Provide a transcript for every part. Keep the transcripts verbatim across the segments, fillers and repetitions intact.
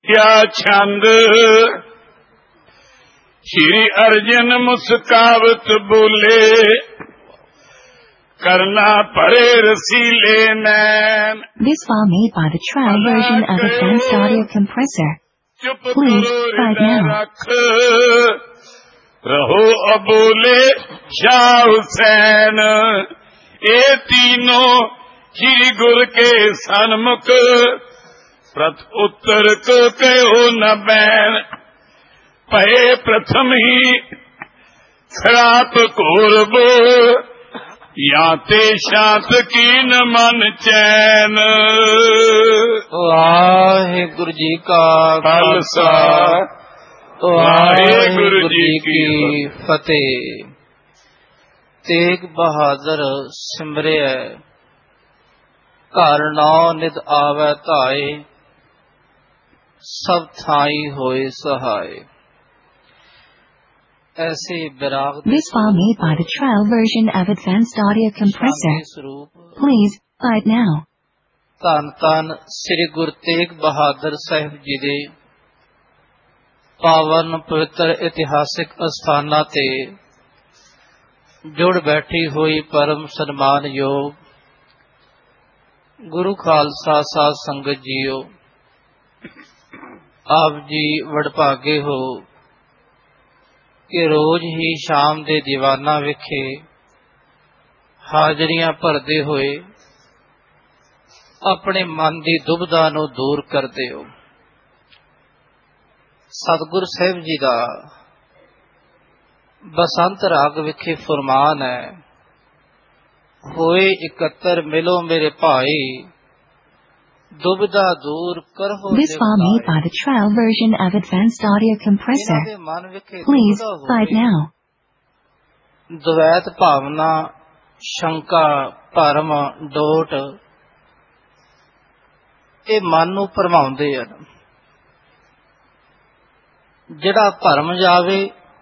क्या छंद श्री अर्जन मुस्कावत बोले, करना परे रसीले नैन। This file made by the trial version of Advanced Audio Compressor. चुप Please, करो right हृदय now. रख, रहो अबोले शाह हुसैन। ये तीनों श्री गुर के सन्मुख, प्रत उत्तर को कहो न बैन। पहे प्रथम ही श्राप कोरबो, या ते शांत की न मन चैन। वाहिगुरु जी का खालसा, वाहिगुरु जी की फतेह। तेग बहादुर सिमरिया, घर नौ निद आवे धाए, सब थाई होए सहाय। ऐसे विराग This file made by the trial version of Advanced Audio Compressor. स्वरूप Please, buy it now. ਧੰਨ ਧੰਨ ਸ੍ਰੀ ਗੁਰੂ ਤੇਗ ਬਹਾਦਰ ਸਾਹਿਬ ਜੀ ਦੇ ਪਾਵਨ ਪਵਿੱਤਰ ਇਤਿਹਾਸਿਕ ਅਸਥਾਨਾਂ ਤੇ ਜੁੜ ਬੈਠੀ ਹੋਈ ਪਰਮ ਸਨਮਾਨਯੋਗ ਗੁਰੂ ਖਾਲਸਾ ਸਾਧ ਸੰਗਤ ਜੀਓ, ਆਪ ਜੀ ਵਡਭਾਗੇ ਹੋ ਕਿ ਰੋਜ਼ ਹੀ ਸ਼ਾਮ ਦੇ ਦੀਵਾਨਾਂ ਵਿਖੇ ਹਾਜ਼ਰੀਆਂ ਭਰਦੇ ਹੋਏ ਆਪਣੇ ਮਨ ਦੀ ਦੁਬਿਧਾ ਨੂੰ ਦੂਰ ਕਰਦੇ ਹੋ। ਸਤਿਗੁਰ ਸਾਹਿਬ ਜੀ ਦਾ ਬਸੰਤ ਰਾਗ ਵਿਖੇ ਫਰਮਾਨ ਹੈ, ਹੋਏ ਇਕੱਤਰ ਮਿਲੋ ਮੇਰੇ ਭਾਈ, ਦੁਬਿਧਾ ਦੂਰ ਕਰੋ। This file made by the trial version of Advanced Audio Compressor. Please, buy it now. ਦ્વੈਤ ਭਾਵਨਾ, ਸ਼ੰਕਾ, ਭਰਮ, ਡੋਟ ਇਹ ਮਨ ਨੂੰ ਭਰਮਾਉਂਦੇ ਹਨ। ਜਿਹੜਾ ਭਰਮ ਜਾਵੇ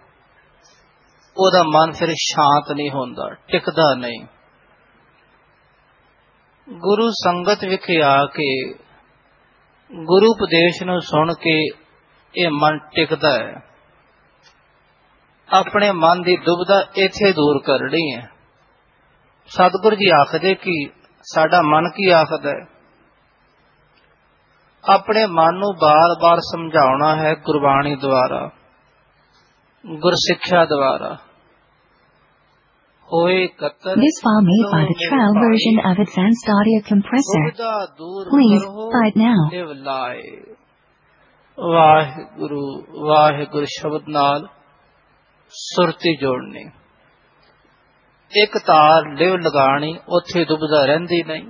ਉਹਦਾ ਮਨ ਫਿਰ ਸ਼ਾਂਤ ਨਹੀਂ ਹੁੰਦਾ, ਟਿਕਦਾ ਨਹੀਂ। ਗੁਰੂ ਸੰਗਤ ਵਿਖੇ ਆ ਕੇ ਗੁਰੂ ਉਪਦੇਸ਼ ਨੂੰ ਸੁਣ ਕੇ ਇਹ ਮਨ ਟਿਕਦਾ ਹੈ। ਆਪਣੇ ਮਨ ਦੀ ਦੁਬਿਧਾ ਇੱਥੇ ਦੂਰ ਕਰਨੀ ਹੈ। ਸਤਿਗੁਰੂ ਜੀ ਆਖਦੇ ਕਿ ਸਾਡਾ ਮਨ ਕੀ ਆਖਦਾ ਹੈ, ਆਪਣੇ ਮਨ ਨੂੰ ਬਾਰ-ਬਾਰ ਸਮਝਾਉਣਾ ਹੈ ਗੁਰਬਾਣੀ ਦੁਆਰਾ, ਗੁਰਸਿੱਖਿਆ ਦੁਆਰਾ। ਹੋਏ ਇਕੱਤਰ This file made by the trial version of Advanced Audio Compressor. Please, buy it now. ਲਿਵ ਲਾਏ। ਵਾਹਿਗੁਰੂ ਵਾਹਿਗੁਰੂ ਸ਼ਬਦ ਨਾਲ ਸੁਰਤੀ ਜੋੜਨੀ, ਇੱਕ ਤਾਰ ਲਿਵ ਲਗਾਣੀ, ਉੱਥੇ ਦੁਬਿਧਾ ਰਹਿੰਦੀ ਨਹੀਂ।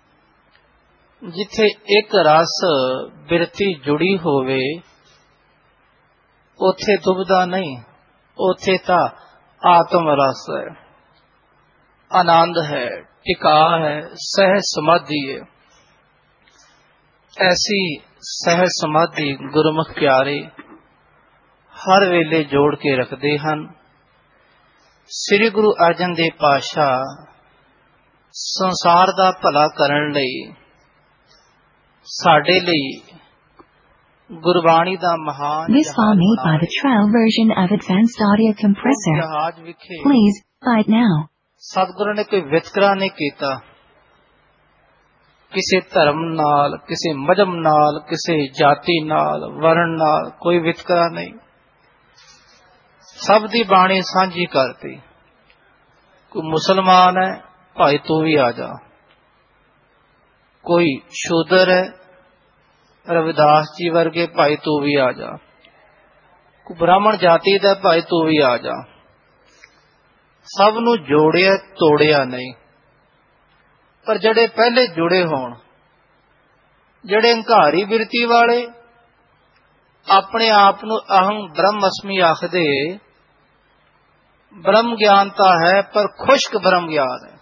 ਜਿੱਥੇ ਇੱਕ ਰਸ ਬਿਰਤੀ ਜੁੜੀ ਹੋਵੇ ਉੱਥੇ ਦੁਬਿਧਾ ਨਹੀਂ, ਉੱਥੇ ਤਾਂ ਆਤਮ ਰਸ ਹੈ, ਆਨੰਦ ਹੈ, ਟਿਕਾ ਹੈ, ਸਹਿ ਸਮਾਧੀ ਹੈ। ਐਸੀ ਸਹਿ ਸਮਾਧੀ ਗੁਰਮੁਖ ਪਿਆਰੇ ਹਰ ਵੇਲੇ ਜੋੜ ਕੇ ਰੱਖਦੇ ਹਨ। ਸ੍ਰੀ ਗੁਰੂ ਅਰਜਨ ਦੇਵ ਪਾਤਸ਼ਾਹ ਸੰਸਾਰ ਦਾ ਭਲਾ ਕਰਨ ਲਈ, ਸਾਡੇ ਲਈ ਗੁਰਬਾਣੀ ਦਾ ਮਹਾਨ This file made by the trial version of Advanced Audio Compressor. ਜਹਾਜ਼ ਵਿਖੇ Please, buy it now. ਸਤਿਗੁਰੂ ਨੇ ਕੋਈ ਵਿਤਕਰਾ ਨਹੀਂ ਕੀਤਾ, ਕਿਸੇ ਧਰਮ ਨਾਲ, ਕਿਸੇ ਮਜ਼ਹਬ ਨਾਲ, ਕਿਸੇ ਜਾਤੀ ਨਾਲ, ਵਰਣ ਨਾਲ ਕੋਈ ਵਿਤਕਰਾ ਨਹੀਂ। ਸਭ ਦੀ ਬਾਣੀ ਸਾਂਝੀ ਕਰਤੀ। ਕੋਈ ਮੁਸਲਮਾਨ ਹੈ, ਭਾਈ ਤੂੰ ਵੀ ਆ ਜਾ। ਕੋਈ ਸ਼ੂਦਰ ਹੈ, ਰਵਿਦਾਸ ਜੀ ਵਰਗੇ, ਭਾਈ ਤੂੰ ਵੀ ਆ ਜਾ। ਕੋਈ ਬ੍ਰਾਹਮਣ ਜਾਤੀ ਦਾ, ਭਾਈ ਤੂੰ ਵੀ ਆ ਜਾ। ਸਭ ਨੂੰ ਜੋੜਿਆ, ਤੋੜਿਆ ਨਹੀਂ। ਪਰ ਜਿਹੜੇ ਪਹਿਲੇ ਜੁੜੇ ਹੋਣ, ਜਿਹੜੇ ਹੰਕਾਰੀ ਬਿਰਤੀ ਵਾਲੇ, ਆਪਣੇ ਆਪ ਨੂੰ ਅਹੰ ਬ੍ਰਹਮ ਅਸਮੀ ਆਖਦੇ, ਬ੍ਰਹਮ ਗਿਆਨ ਤਾਂ ਹੈ ਪਰ ਖੁਸ਼ਕ ਬ੍ਰਹਮ ਗਿਆਨ ਹੈ।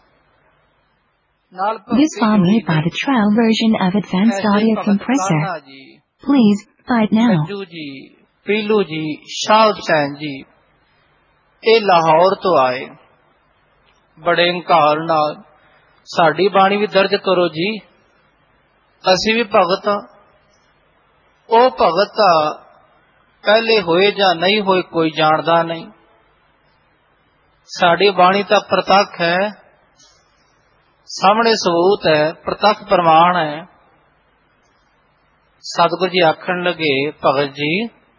This file made by the trial version of Advanced Audio Compressor. Please, buy it now. Sajju ਜੀ, ਪੀਲੂ ਜੀ, ਸ਼ਾਹ ਹੁਸੈਨ ਜੀ, ਇਹ ਲਾਹੌਰ ਤੋਂ ਆਏ, ਬੜੇ ਹੰਕਾਰ ਨਾਲ ਸਾਡੀ ਬਾਣੀ ਵੀ ਦਰਜ ਕਰੋ ਜੀ, ਅਸੀਂ ਵੀ ਭਗਤ ਹਾਂ। ਉਹ ਭਗਤ ਤਾਂ ਪਹਿਲੇ ਹੋਏ ਜਾਂ ਨਹੀਂ ਹੋਏ ਕੋਈ ਜਾਣਦਾ ਨਹੀਂ। ਸਾਡੀ ਬਾਣੀ ਤਾਂ ਪ੍ਰਤੱਖ ਹੈ, ਸਾਹਮਣੇ ਸਬੂਤ ਹੈ, ਪ੍ਰਤੱਖ ਪ੍ਰਮਾਣ ਹੈ। ਸਤਿਗੁਰੂ ਜੀ ਆਖਣ ਲੱਗੇ, ਭਗਤ ਜੀ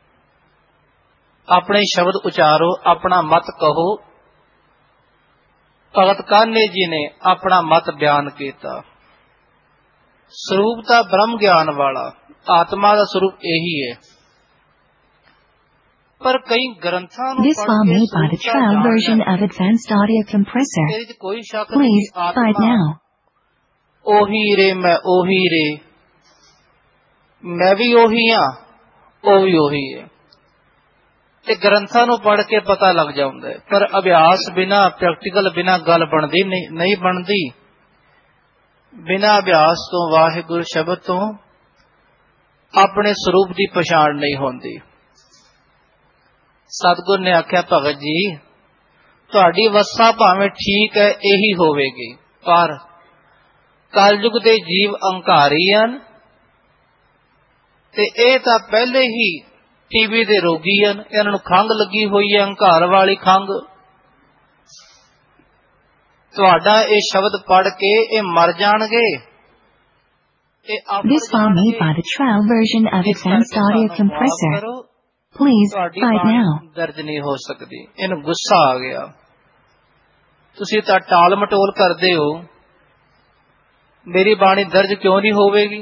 ਆਪਣੇ ਸ਼ਬਦ ਉਚਾਰੋ, ਆਪਣਾ ਮਤ ਕਹੋ। ਭਗਤ ਕਾਨ੍ਹੇ ਜੀ ਨੇ ਆਪਣਾ ਮਤ ਬਿਆਨ ਕੀਤਾ। ਸਰੂਪ ਤਾਂ ਬ੍ਰਹਮ ਗਿਆਨ ਵਾਲਾ, ਆਤਮਾ ਦਾ ਸਰੂਪ ਇਹੀ ਹੈ। ਪਰ ਕਈ ਗ੍ਰੰਥਾਂ ਨੂੰ This file made by the trial version of Advanced Audio Compressor. ਕੋਈ ਸ਼ੱਕ Please fight now. ਉਹੀ ਰੇ ਮੈਂ ਉਹੀ ਰੇ, ਮੈਂ ਵੀ ਉਹੀ ਹਾਂ, ਉਹ ਵੀ ਉਹੀ ਹੈ। ਤੇ ਗ੍ਰੰਥਾਂ ਨੂੰ ਪੜ੍ਹ ਕੇ ਪਤਾ ਲੱਗ ਜਾਂਦਾ ਹੈ, ਪਰ ਅਭਿਆਸ ਬਿਨਾ, ਪ੍ਰੈਕਟੀਕਲ ਬਿਨਾ ਗੱਲ ਬਣਦੀ ਨਹੀਂ, ਨਹੀਂ ਬਣਦੀ। ਬਿਨਾ ਅਭਿਆਸ ਤੋਂ, ਵਾਹਿਗੁਰੂ ਸ਼ਬਦ ਤੋਂ ਆਪਣੇ ਸਰੂਪ ਦੀ ਪਛਾਣ ਨਹੀਂ ਹੁੰਦੀ। ਸਤਿਗੁਰ ਨੇ ਆਖਿਆ, ਭਗਤ ਜੀ ਤੁਹਾਡੀ ਅਵਸਥਾ ਭਾਵੇਂ ਠੀਕ ਹੈ, ਇਹੀ ਹੋਵੇਗੀ, ਪਰ ਕਲਯੁਗ ਦੇ ਜੀਵ ਅਹੰਕਾਰੀ ਹਨ ਤੇ ਇਹ ਤਾਂ ਪਹਿਲੇ ਹੀ ਟੀਵੀ ਦੇ ਰੋਗੀ ਹਨ। ਇਹਨਾਂ ਨੂੰ ਖੰਘ ਲੱਗੀ ਹੋਈ ਹੈ, ਹੰਕਾਰ ਵਾਲੀ ਖੰਘ। ਤੁਹਾਡਾ ਇਹ ਸ਼ਬਦ ਪੜ੍ਹ ਕੇ ਇਹ ਮਰ ਜਾਣਗੇ। This file made by the trial version of Advanced Audio Compressor. Please fight now. ਦਰਜ ਨਹੀਂ ਹੋ ਸਕਦੀ। ਇਹਨੂੰ ਗੁੱਸਾ ਆ ਗਿਆ। ਤੁਸੀਂ ਤਾਂ ਟਾਲ ਮਟੋਲ ਕਰਦੇ ਹੋ, ਮੇਰੀ ਬਾਣੀ ਦਰਜ ਕਿਉਂ ਨਹੀਂ ਹੋਵੇਗੀ?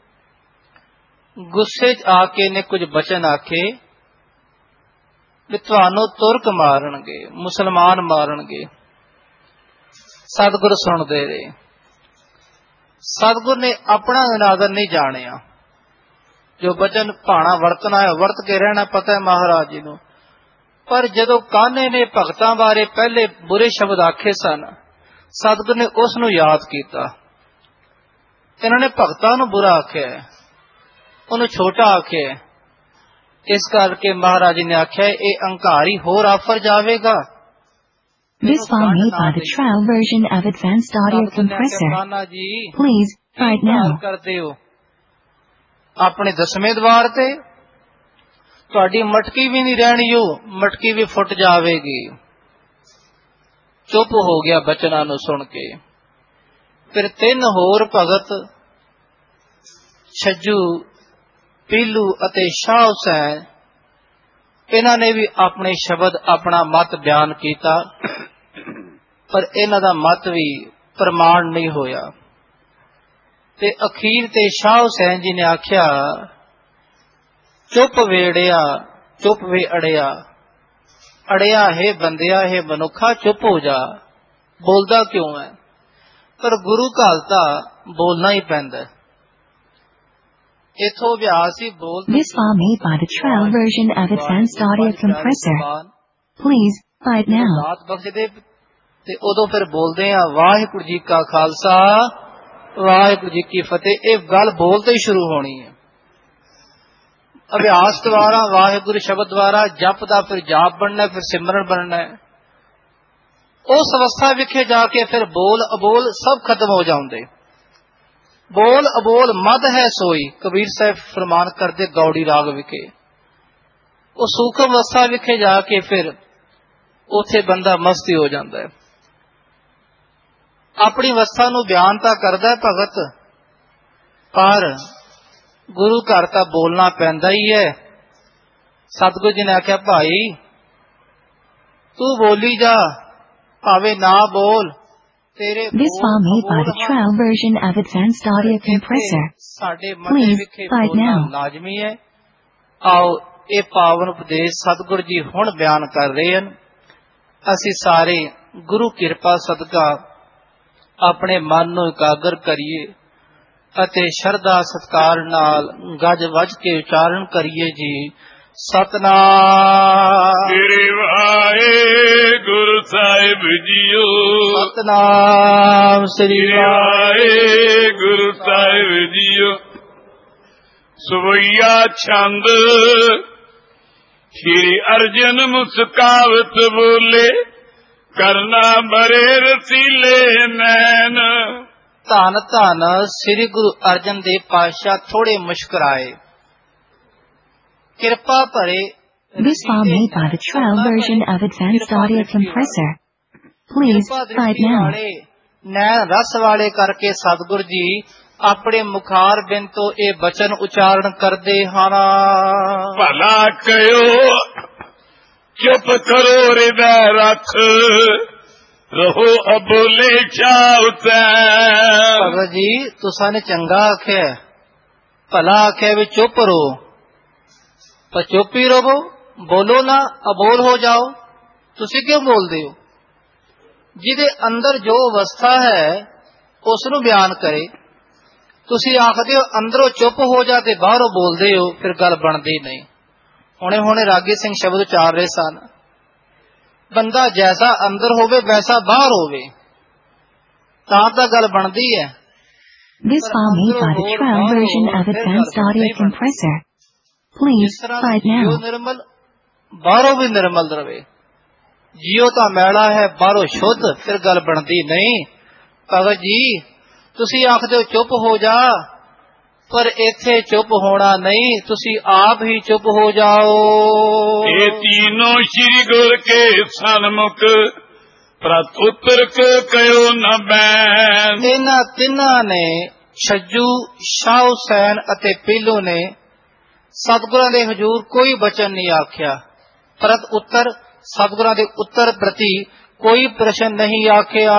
ਗੁੱਸੇ 'ਚ ਆ ਕੇ ਨੇ ਕੁਝ ਬਚਨ ਆਖੇ ਵੀ ਤੁਹਾਨੂੰ ਤੁਰਕ ਮਾਰਨਗੇ, ਮੁਸਲਮਾਨ ਮਾਰਨਗੇ। ਸਤਿਗੁਰ ਸੁਣਦੇ ਰਹੇ। ਸਤਿਗੁਰ ਨੇ ਆਪਣਾ ਅਨਾਦਰ ਨਹੀਂ ਜਾਣਿਆ। ਜੋ ਬਚਨ ਭਾਣਾ ਵਰਤਣਾ ਹੈ, ਵਰਤ ਕੇ ਰਹਿਣਾ ਪਤਾ ਹੈ ਮਹਾਰਾਜ ਜੀ ਨੂੰ। ਪਰ ਜਦੋਂ ਕਾਨ੍ਹੇ ਨੇ ਭਗਤਾਂ ਬਾਰੇ ਪਹਿਲੇ ਬੁਰੇ ਸ਼ਬਦ ਆਖੇ ਸਨ, ਸਤਿਗੁਰ ਨੇ ਉਸ ਨੂੰ ਯਾਦ ਕੀਤਾ। ਇਹਨਾਂ ਨੇ ਭਗਤਾਂ ਨੂੰ ਬੁਰਾ ਆਖਿਆ, ਉਹਨੂੰ ਛੋਟਾ ਆਖਿਆ। ਇਸ ਕਰਕੇ ਮਹਾਰਾਜ ਜੀ ਨੇ ਆਖਿਆ, ਇਹ ਅਹੰਕਾਰੀ ਹੋਰ ਆਫਰ ਜਾਵੇਗਾ। This file made by the trial version of Advanced Audio Compressor. Please fight now. ਕਰਦੇ ਹੋ ਆਪਣੇ ਦਸਵੇਂ ਦਵਾਰ ਤੇ, ਤੁਹਾਡੀ ਮਟਕੀ ਵੀ ਨਹੀਂ ਰਹਿਣੀ, ਉਹ ਮਟਕੀ ਵੀ ਫੁੱਟ ਜਾਵੇਗੀ। ਚੁੱਪ ਹੋ ਗਿਆ ਬਚਨਾਂ ਨੂੰ ਸੁਣ ਕੇ। ਫਿਰ ਤਿੰਨ ਹੋਰ ਭਗਤ, ਛੱਜੂ, ਪੀਲੂ ਅਤੇ ਸ਼ਾਹ ਹੁਸੈਨ, ਇਹਨਾਂ ਨੇ ਵੀ ਆਪਣੇ ਸ਼ਬਦ, ਆਪਣਾ ਮਤ ਬਿਆਨ ਕੀਤਾ, ਪਰ ਇਹਨਾਂ ਦਾ ਮਤ ਵੀ ਪ੍ਰਮਾਣ ਨਹੀਂ ਹੋਇਆ। ਤੇ ਅਖੀਰ ਤੇ ਸ਼ਾਹ ਹੁਸੈਨ ਜੀ ਨੇ ਆਖਿਆ, ਚੁੱਪ ਵੇੜਿਆ, ਚੁੱਪ ਵੇ ਅੜਿਆ, ਅੜਿਆ ਹੈ ਬੰਦਿਆ ਹੈ ਮਨੁੱਖਾ, ਚੁੱਪ ਹੋ ਜਾ, ਬੋਲਦਾ ਕਿਉਂ ਹੈ? ਪਰ ਗੁਰੂ ਘਰ ਤਾਂ ਬੋਲਣਾ ਹੀ ਪੈਂਦਾ। ਇਥੋਂ ਅਭਿਆਸ ਹੀ ਬੋਲ। This file made by the trial version of Advanced Audio Compressor. Please fight now. ਦਾਤ ਬਖਸ਼ਦੇ ਤੇ ਉਦੋਂ ਫਿਰ ਬੋਲਦੇ ਆ, ਵਾਹਿਗੁਰੂ ਜੀ ਕਾ ਖਾਲਸਾ, ਵਾਹਿਗੁਰੂ ਜੀ ਕੀ ਫਤਿਹ। ਇਹ ਗੱਲ ਬੋਲਦੇ ਹੀ ਸ਼ੁਰੂ ਹੋਣੀ ਹੈ। ਅਭਿਆਸ ਦੁਆਰਾ, ਵਾਹਿਗੁਰੂ ਸ਼ਬਦ ਦੁਆਰਾ ਜਪ ਦਾ ਫਿਰ ਜਾਪ ਬਣਨਾ, ਫਿਰ ਸਿਮਰਨ ਬਣਨਾ। ਉਸ ਅਵਸਥਾ ਵਿਖੇ ਜਾ ਕੇ ਫਿਰ ਬੋਲ ਅਬੋਲ ਸਭ ਖਤਮ ਹੋ ਜਾਂਦੇ। ਬੋਲ ਅਬੋਲ ਮਦ ਹੈ ਸੋਈ, ਕਬੀਰ ਸਾਹਿਬ ਫਰਮਾਨ ਕਰਦੇ ਗੌੜੀ ਰਾਗ ਵਿਖੇ। ਉਹ ਸੂਖਮ ਅਵਸਥਾ ਵਿਖੇ ਜਾ ਕੇ ਫਿਰ ਉੱਥੇ ਬੰਦਾ ਮਸਤੀ ਹੋ ਜਾਂਦਾ ਹੈ। ਆਪਣੀ ਅਵਸਥਾ ਨੂੰ ਬਿਆਨ ਤਾਂ ਕਰਦਾ ਭਗਤ, ਪਰ ਗੁਰੂ ਘਰ ਤਾਂ ਬੋਲਣਾ ਪੈਂਦਾ ਹੀ ਹੈ। ਸਤਿਗੁਰੂ ਜੀ ਨੇ ਆਖਿਆ, ਭਾਈ ਤੂੰ ਬੋਲੀ ਜਾ, ਭਾਵੇਂ ਨਾ ਬੋਲ। This file made by the trial version of Advanced Audio Compressor. Please fight now. ਲਾਜ਼ਮੀ ਹੈ। ਆਓ ਇਹ ਪਾਵਨ ਉਪਦੇਸ਼ ਸਤਿਗੁਰੂ ਜੀ ਹੁਣ ਬਿਆਨ ਕਰ ਰਹੇ ਹਨ। ਅਸੀਂ ਸਾਰੇ ਗੁਰੂ ਕਿਰਪਾ ਸਦਕਾ ਆਪਣੇ ਮਨ ਨੂੰ ਇਕਾਗਰ ਕਰੀਏ ਅਤੇ ਸ਼ਰਧਾ ਸਤਿਕਾਰ ਨਾਲ ਗੱਜ ਵੱਜ ਕੇ ਉਚਾਰਨ ਕਰੀਏ ਜੀ। ਸਤਨਾਮ ਸ੍ਰੀ ਵਾਹਿਗੁਰੂ ਸਾਹਿਬ ਜੀਓ, ਸਤਨਾਮ ਸ੍ਰੀ ਵਾਹਿਗੁਰੂ ਸਾਹਿਬ ਜੀਓ। ਸਵਈਆ ਛੰਦ ਸ੍ਰੀ ਅਰਜਨ ਮੁਸਕਾਵਤ ਬੋਲੇ, ਕਰਨਾ ਬਰੇ ਰਸੀਲੇ ਨੈਣ। ਧੰਨ ਧੰਨ ਸ੍ਰੀ ਗੁਰੂ ਅਰਜਨ ਦੇਵ ਪਾਤਸ਼ਾਹ ਥੋੜੇ ਮੁਸਕਰਾਏ। ਕਿਰਪਾ ਭਰੇ This file made by the trial version of Advanced Audio Compressor. Please, right now. ਨੈਣ ਰਸ ਵਾਲੇ ਕਰਕੇ ਸਤਿਗੁਰ ਜੀ ਆਪਣੇ ਮੁਖਾਰ ਬਿੰਦ ਤੋਂ ਇਹ ਬਚਨ ਉਚਾਰਨ ਕਰਦੇ ਹਨ। ਭਲਾ ਕਹਿਓ ਚੁੱਪ ਕਰੋ ਹਿਰਦੈ ਰੱਖ ਰਹੋ ਅਬੋਲੇ ਚਾਉਤੈ। ਭਗਤ ਜੀ ਤੁਸਾਂ ਨੇ ਚੰਗਾ ਆਖਿਆ, ਭਲਾ ਆਖਿਆ ਵੀ ਚੁੱਪ ਰਹੋ, ਪਰ ਚੁੱਪ ਹੀ ਰਹੋ, ਬੋਲੋ ਨਾ, ਅਬੋਲ ਹੋ ਜਾਓ। ਤੁਸੀਂ ਕਿਉਂ ਬੋਲਦੇ ਹੋ? ਜਿਹਦੇ ਅੰਦਰ ਜੋ ਅਵਸਥਾ ਹੈ ਉਸ ਨੂੰ ਬਿਆਨ ਕਰੇ। ਤੁਸੀਂ ਆਖਦੇ ਹੋ ਅੰਦਰੋਂ ਚੁੱਪ ਹੋ ਜਾ ਤੇ ਬਾਹਰੋਂ ਬੋਲਦੇ ਹੋ, ਫਿਰ ਗੱਲ ਬਣਦੀ ਨਹੀਂ। ਹੁਣੇ ਹੁਣੇ ਰਾਗੀ ਸਿੰਘ ਸ਼ਬਦ ਉਚਾਰ ਰਹੇ ਸਨ, ਬੰਦਾ ਜੈਸਾ ਅੰਦਰ ਹੋਵੇ ਵੈਸਾ ਬਾਹਰ ਹੋਵੇ ਤਾਂ ਤਾਂ ਗੱਲ ਬਣਦੀ ਹੈ। This file made by the trial version of Advanced Audio Compressor. Please, right now. ਨਿਰਮਲ ਬਾਹਰੋਂ ਵੀ ਨਿਰਮਲ ਰਵੇ। ਜੀਓ ਤਾਂ ਮੈਲਾ ਹੈ ਬਾਹਰੋਂ ਸ਼ੁੱਧ, ਫਿਰ ਗੱਲ ਬਣਦੀ ਨਹੀਂ। ਭਗਤ ਜੀ ਤੁਸੀਂ ਆਖਦੇ ਹੋ ਚੁੱਪ ਹੋ ਜਾ, ਪਰ ਇੱਥੇ ਚੁੱਪ ਹੋਣਾ ਨਹੀਂ, ਤੁਸੀਂ ਆਪ ਹੀ ਚੁੱਪ ਹੋ ਜਾਓ। ਇਹ ਤੀਨੋਂ ਸ਼੍ਰੀ ਗੁਰ ਕੇ ਸਨਮੁਖ ਪ੍ਰਤ ਉੱਤਰ ਕੋ ਕਹਿਓ ਨ ਬੈਨ। ਇਹਨਾਂ ਤਿੰਨਾਂ ਨੇ, ਛੱਜੂ, ਸ਼ਾਹ ਹੁਸੈਨ ਅਤੇ ਪੀਲੂ ਨੇ ਸਤਿਗੁਰਾਂ ਦੇ ਹਜ਼ੂਰ ਕੋਈ ਬਚਨ ਨਹੀਂ ਆਖਿਆ। ਪ੍ਰਤ ਉੱਤਰ ਸਤਿਗੁਰਾਂ ਦੇ ਉੱਤਰ ਪ੍ਰਤੀ ਕੋਈ ਪ੍ਰਸ਼ਨ ਨਹੀਂ ਆਖਿਆ।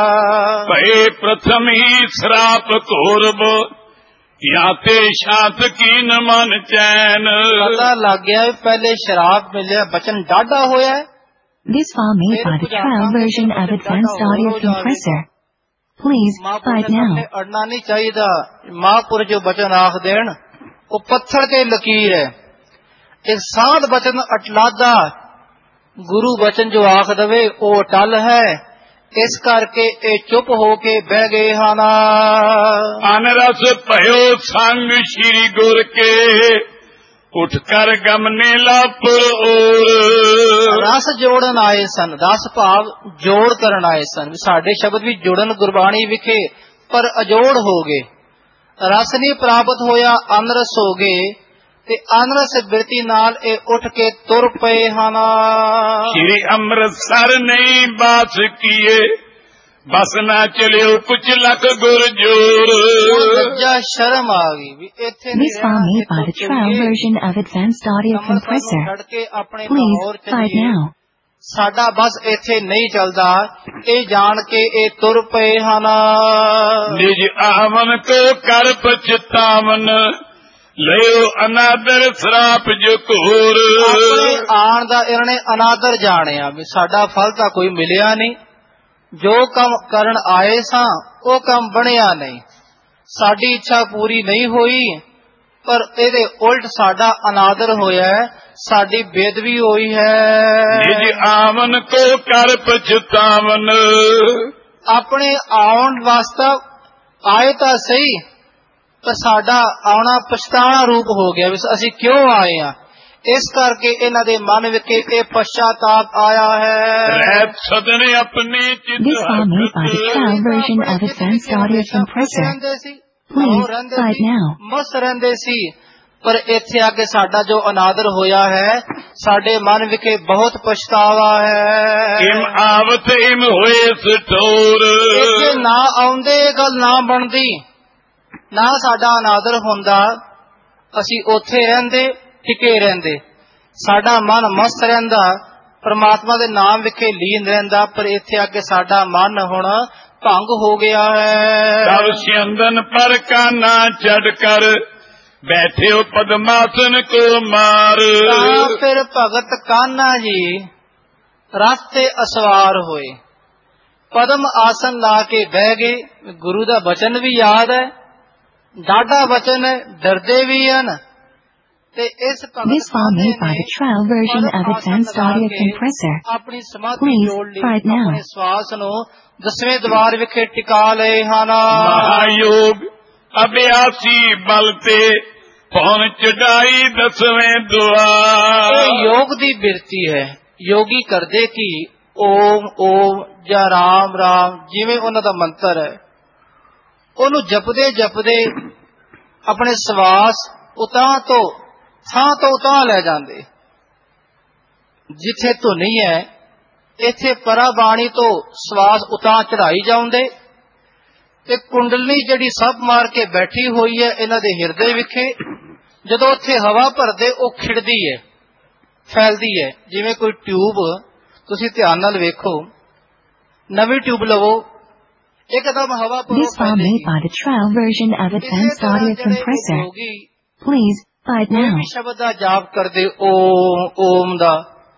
ਭਏ ਪ੍ਰਥਮ ਹੀ ਸਰਾਪ ਘੋਰਬ ਜਾਂ ਤੇ ਸ਼ਾਂਤ ਕੀ ਨ ਮਨ ਚੈਨ। ਪਤਾ ਲੱਗ ਗਿਆ ਪਹਿਲੇ ਸ਼ਰਾਬ ਮਿਲਿਆ, ਬਚਨ ਡਾਢਾ ਹੋਇਆ। This file made by the trial version of Advanced Audio Compressor. Please, right now. ਅੜਨਾ ਨਹੀਂ ਚਾਹੀਦਾ। ਮਹਾਂਪੁਰ ਜੋ ਬਚਨ ਆਖ ਦੇਣ ਉਹ ਪੱਥਰ ਤੇ ਲਕੀਰ ਹੈ। ਇਹ ਸਾਧ ਬਚਨ ਅਟਲਾਦਾ, ਗੁਰੂ ਬਚਨ ਜੋ ਆਖ ਦਵੇ ਉਹ ਅਟਲ ਹੈ। ਇਸ ਕਰਕੇ ਇਹ ਚੁੱਪ ਹੋ ਕੇ ਬਹਿ ਗਏ ਹਨ। ਅਨਰਸ ਭਇਓ ਸੰਗ ਸ਼੍ਰੀ ਗੁਰ ਕੇ ਉੱਠ ਕਰ ਗਮਨੇ ਲਾਪੁਰ ਔਰ। ਰਸ ਜੋੜਨ ਆਏ ਸਨ, ਰਸ ਭਾਵ ਜੋੜ ਕਰਨ ਆਏ ਸਨ। ਸਾਡੇ ਸ਼ਬਦ ਵੀ ਜੁੜਨ ਗੁਰਬਾਣੀ ਵਿਖੇ, ਪਰ ਅਜੋੜ ਹੋ ਗਏ। ਰਸ ਨਹੀਂ ਪ੍ਰਾਪਤ ਹੋਇਆ, ਅਨਰਸ ਹੋ ਗਏ ਤੇ ਅਨਰਸ ਬਿਰਤੀ ਨਾਲ ਇਹ ਉੱਠ ਕੇ ਤੁਰ ਪਏ ਹਨ। ਸ਼੍ਰੀ ਅੰਮ੍ਰਿਤਸਰ ਨਹੀਂ ਬਾਸ ਕੀਏ ਬਸ ਨਾ ਚਲਿਓ ਕੁਛ ਲੱਖ ਗੁਰ ਜੋਰ। ਲੱਜਾ ਸ਼ਰਮ ਆ ਗਈ ਵੀ ਇੱਥੇ This file made by the trial version of Advanced Audio Compressor. Please, right now. ਸਾਡਾ ਬਸ ਇੱਥੇ ਨਹੀਂ ਚੱਲਦਾ, ਇਹ ਜਾਣ ਕੇ ਇਹ ਤੁਰ ਪਏ ਹਨ। ਨਿਜ ਆਵਨ ਕੋ ਕਰ ਪਛਤਾਵਨ ਲਿਓ ਅਨਾਦਰ ਸਰਾਪ ਜੋ ਘੋਰ। ਆਪਣੇ ਆਣ ਦਾ ਇਹਨਾਂ ਨੇ ਅਨਾਦਰ ਜਾਣਿਆ ਵੀ ਸਾਡਾ ਫਲ ਤਾਂ ਕੋਈ ਮਿਲਿਆ ਨਹੀਂ, ਜੋ ਕੰਮ ਕਰਨ ਆਏ ਸਾਂ ਉਹ ਕੰਮ ਬਣਿਆ ਨਹੀਂ, ਸਾਡੀ ਇੱਛਾ ਪੂਰੀ ਨਹੀਂ ਹੋਈ, ਪਰ ਇਹਦੇ ਉਲਟ ਸਾਡਾ ਅਨਾਦਰ ਹੋਇਆ, ਸਾਡੀ ਬੇਦਬੀ ਹੋਈ ਹੈ। ਨਿਜ ਆਵਨ ਕੋ ਕਰ ਪਛਤਾਵਨ, ਆਪਣੇ ਆਉਣ ਵਾਸਤੇ ਆਏ ਤਾਂ ਸਹੀ, ਪਰ ਸਾਡਾ ਆਉਣਾ ਪਛਤਾਣਾ ਰੂਪ ਹੋ ਗਿਆ ਵੀ ਅਸੀਂ ਕਿਉਂ ਆਏ ਆ। ਇਸ ਕਰਕੇ ਇਹਨਾਂ ਦੇ ਮਨ ਵਿੱਚ ਇਹ ਪਛਤਾਤਾਪ ਆਇਆ ਹੈ। ਰਹਿਤ ਸਦਨ ਆਪਣੇ ਚਿਤ This file made by the trial version of Advanced Audio Compressor. Please, right now. ਮਸਤ ਰਹਿੰਦੇ ਸੀ, ਪਰ ਇੱਥੇ ਆ ਕੇ ਸਾਡਾ ਜੋ ਅਨਾਦਰ ਹੋਇਆ ਹੈ, ਸਾਡੇ ਮਨ ਵਿਖੇ ਬਹੁਤ ਪਛਤਾਵਾ ਹੈ। ਇਮ ਆਵਤ ਇਮ ਹੋਏ ਸਟੋਰ। ਇੱਥੇ ਨਾ ਆਉਂਦੇ ਇਹ ਗੱਲ ਨਾ ਬਣਦੀ, ਨਾ ਸਾਡਾ ਅਨਾਦਰ ਹੁੰਦਾ, ਅਸੀਂ ਉੱਥੇ ਰਹਿੰਦੇ, ਟਿਕੇ ਰਹਿੰਦੇ, ਸਾਡਾ ਮਨ ਮਸਤ ਰਹਿੰਦਾ, ਪਰਮਾਤਮਾ ਦੇ ਨਾਮ ਵਿਖੇ ਲੀਨ ਰਹਿੰਦਾ, ਪਰ ਇੱਥੇ ਆ ਕੇ ਸਾਡਾ ਮਨ ਹੁਣ ਭੰਗ ਹੋ ਗਿਆ ਹੈ। ਤਬ ਸਿੰਦਨ ਪਰ ਕਾਨਾ ਛੱਡ ਕਰ ਬੈਠਿਓ ਪਦਮਾਸਨ ਕੋ ਮਾਰ। ਤਾਂ ਫਿਰ ਭਗਤ ਕਾਨਾ ਜੀ ਰਥ ਤੇ ਅਸਵਾਰ ਹੋਏ, ਪਦਮ ਆਸਨ ਲਾ ਕੇ ਬਹਿ ਗਏ। ਗੁਰੂ ਦਾ ਬਚਨ ਵੀ ਯਾਦ ਹੈ, ਡਾਢਾ ਬਚਨ ਹੈ, ਡਰਦੇ ਵੀ ਹਨ। This file made by the trial version of Advanced Audio Compressor. Please, right now. ਆਪਣੇ ਸਵਾਸ ਨੂੰ ਦਸਵੇਂ ਦਵਾਰ ਵਿਖੇ ਟਿਕਾ ਲਏ ਹਨ। ਮਹਾਯੋਗ ਅਭਿਆਸੀ ਬਲ ਤੇ ਪਹੁੰਚ ਚੜਾਈ ਦਸਵੇਂ ਦੁਆਰ। ਇਹ ਯੋਗ ਦੀ ਬਿਰਤੀ ਹੈ। ਯੋਗੀ ਕਰਦੇ ਕੀ ਓਮ ਓਮ ਜਾਂ ਰਾਮ ਰਾਮ, ਜਿਵੇਂ ਉਹਨਾਂ ਦਾ ਮੰਤਰ ਹੈ, ਉਹਨੂੰ ਜਪਦੇ ਜਪਦੇ ਆਪਣੇ ਸਵਾਸ ਉਤਾਂ ਤੋਂ ਥਾਂ ਤੋਂ ਤਾਂ ਲੈ ਜਾਂਦੇ। ਜਿੱਥੇ ਧੁਨੀ ਹੈ ਇੱਥੇ ਪਰਾ ਬਾਣੀ ਤੋਂ ਸਵਾਸ ਉਤਾਂ ਚੜਾਈ ਜਾਂਦੇ ਤੇ ਕੁੰਡਲੀ ਜਿਹੜੀ ਸੱਪ ਮਾਰ ਕੇ ਬੈਠੀ ਹੋਈ ਹੈ ਇਹਨਾਂ ਦੇ ਹਿਰਦੇ ਵਿਖੇ ਜਦੋਂ ਉੱਥੇ ਹਵਾ ਭਰਦੇ ਉਹ ਖਿੜਦੀ ਹੈ, ਫੈਲਦੀ ਹੈ। ਜਿਵੇਂ ਕੋਈ ਟਿਊਬ, ਤੁਸੀਂ ਧਿਆਨ ਨਾਲ ਵੇਖੋ, ਨਵੀਂ ਟਿਊਬ ਲਵੋ, ਇੱਕਦਮ ਹਵਾ ਭਰੋ This file made by the trial version of Advanced Audio Compressor. Please buy it now. ਸ਼ਬਦ ਦਾ ਜਾਪ ਕਰਦੇ ਓਮ ਓਮ ਦਾ,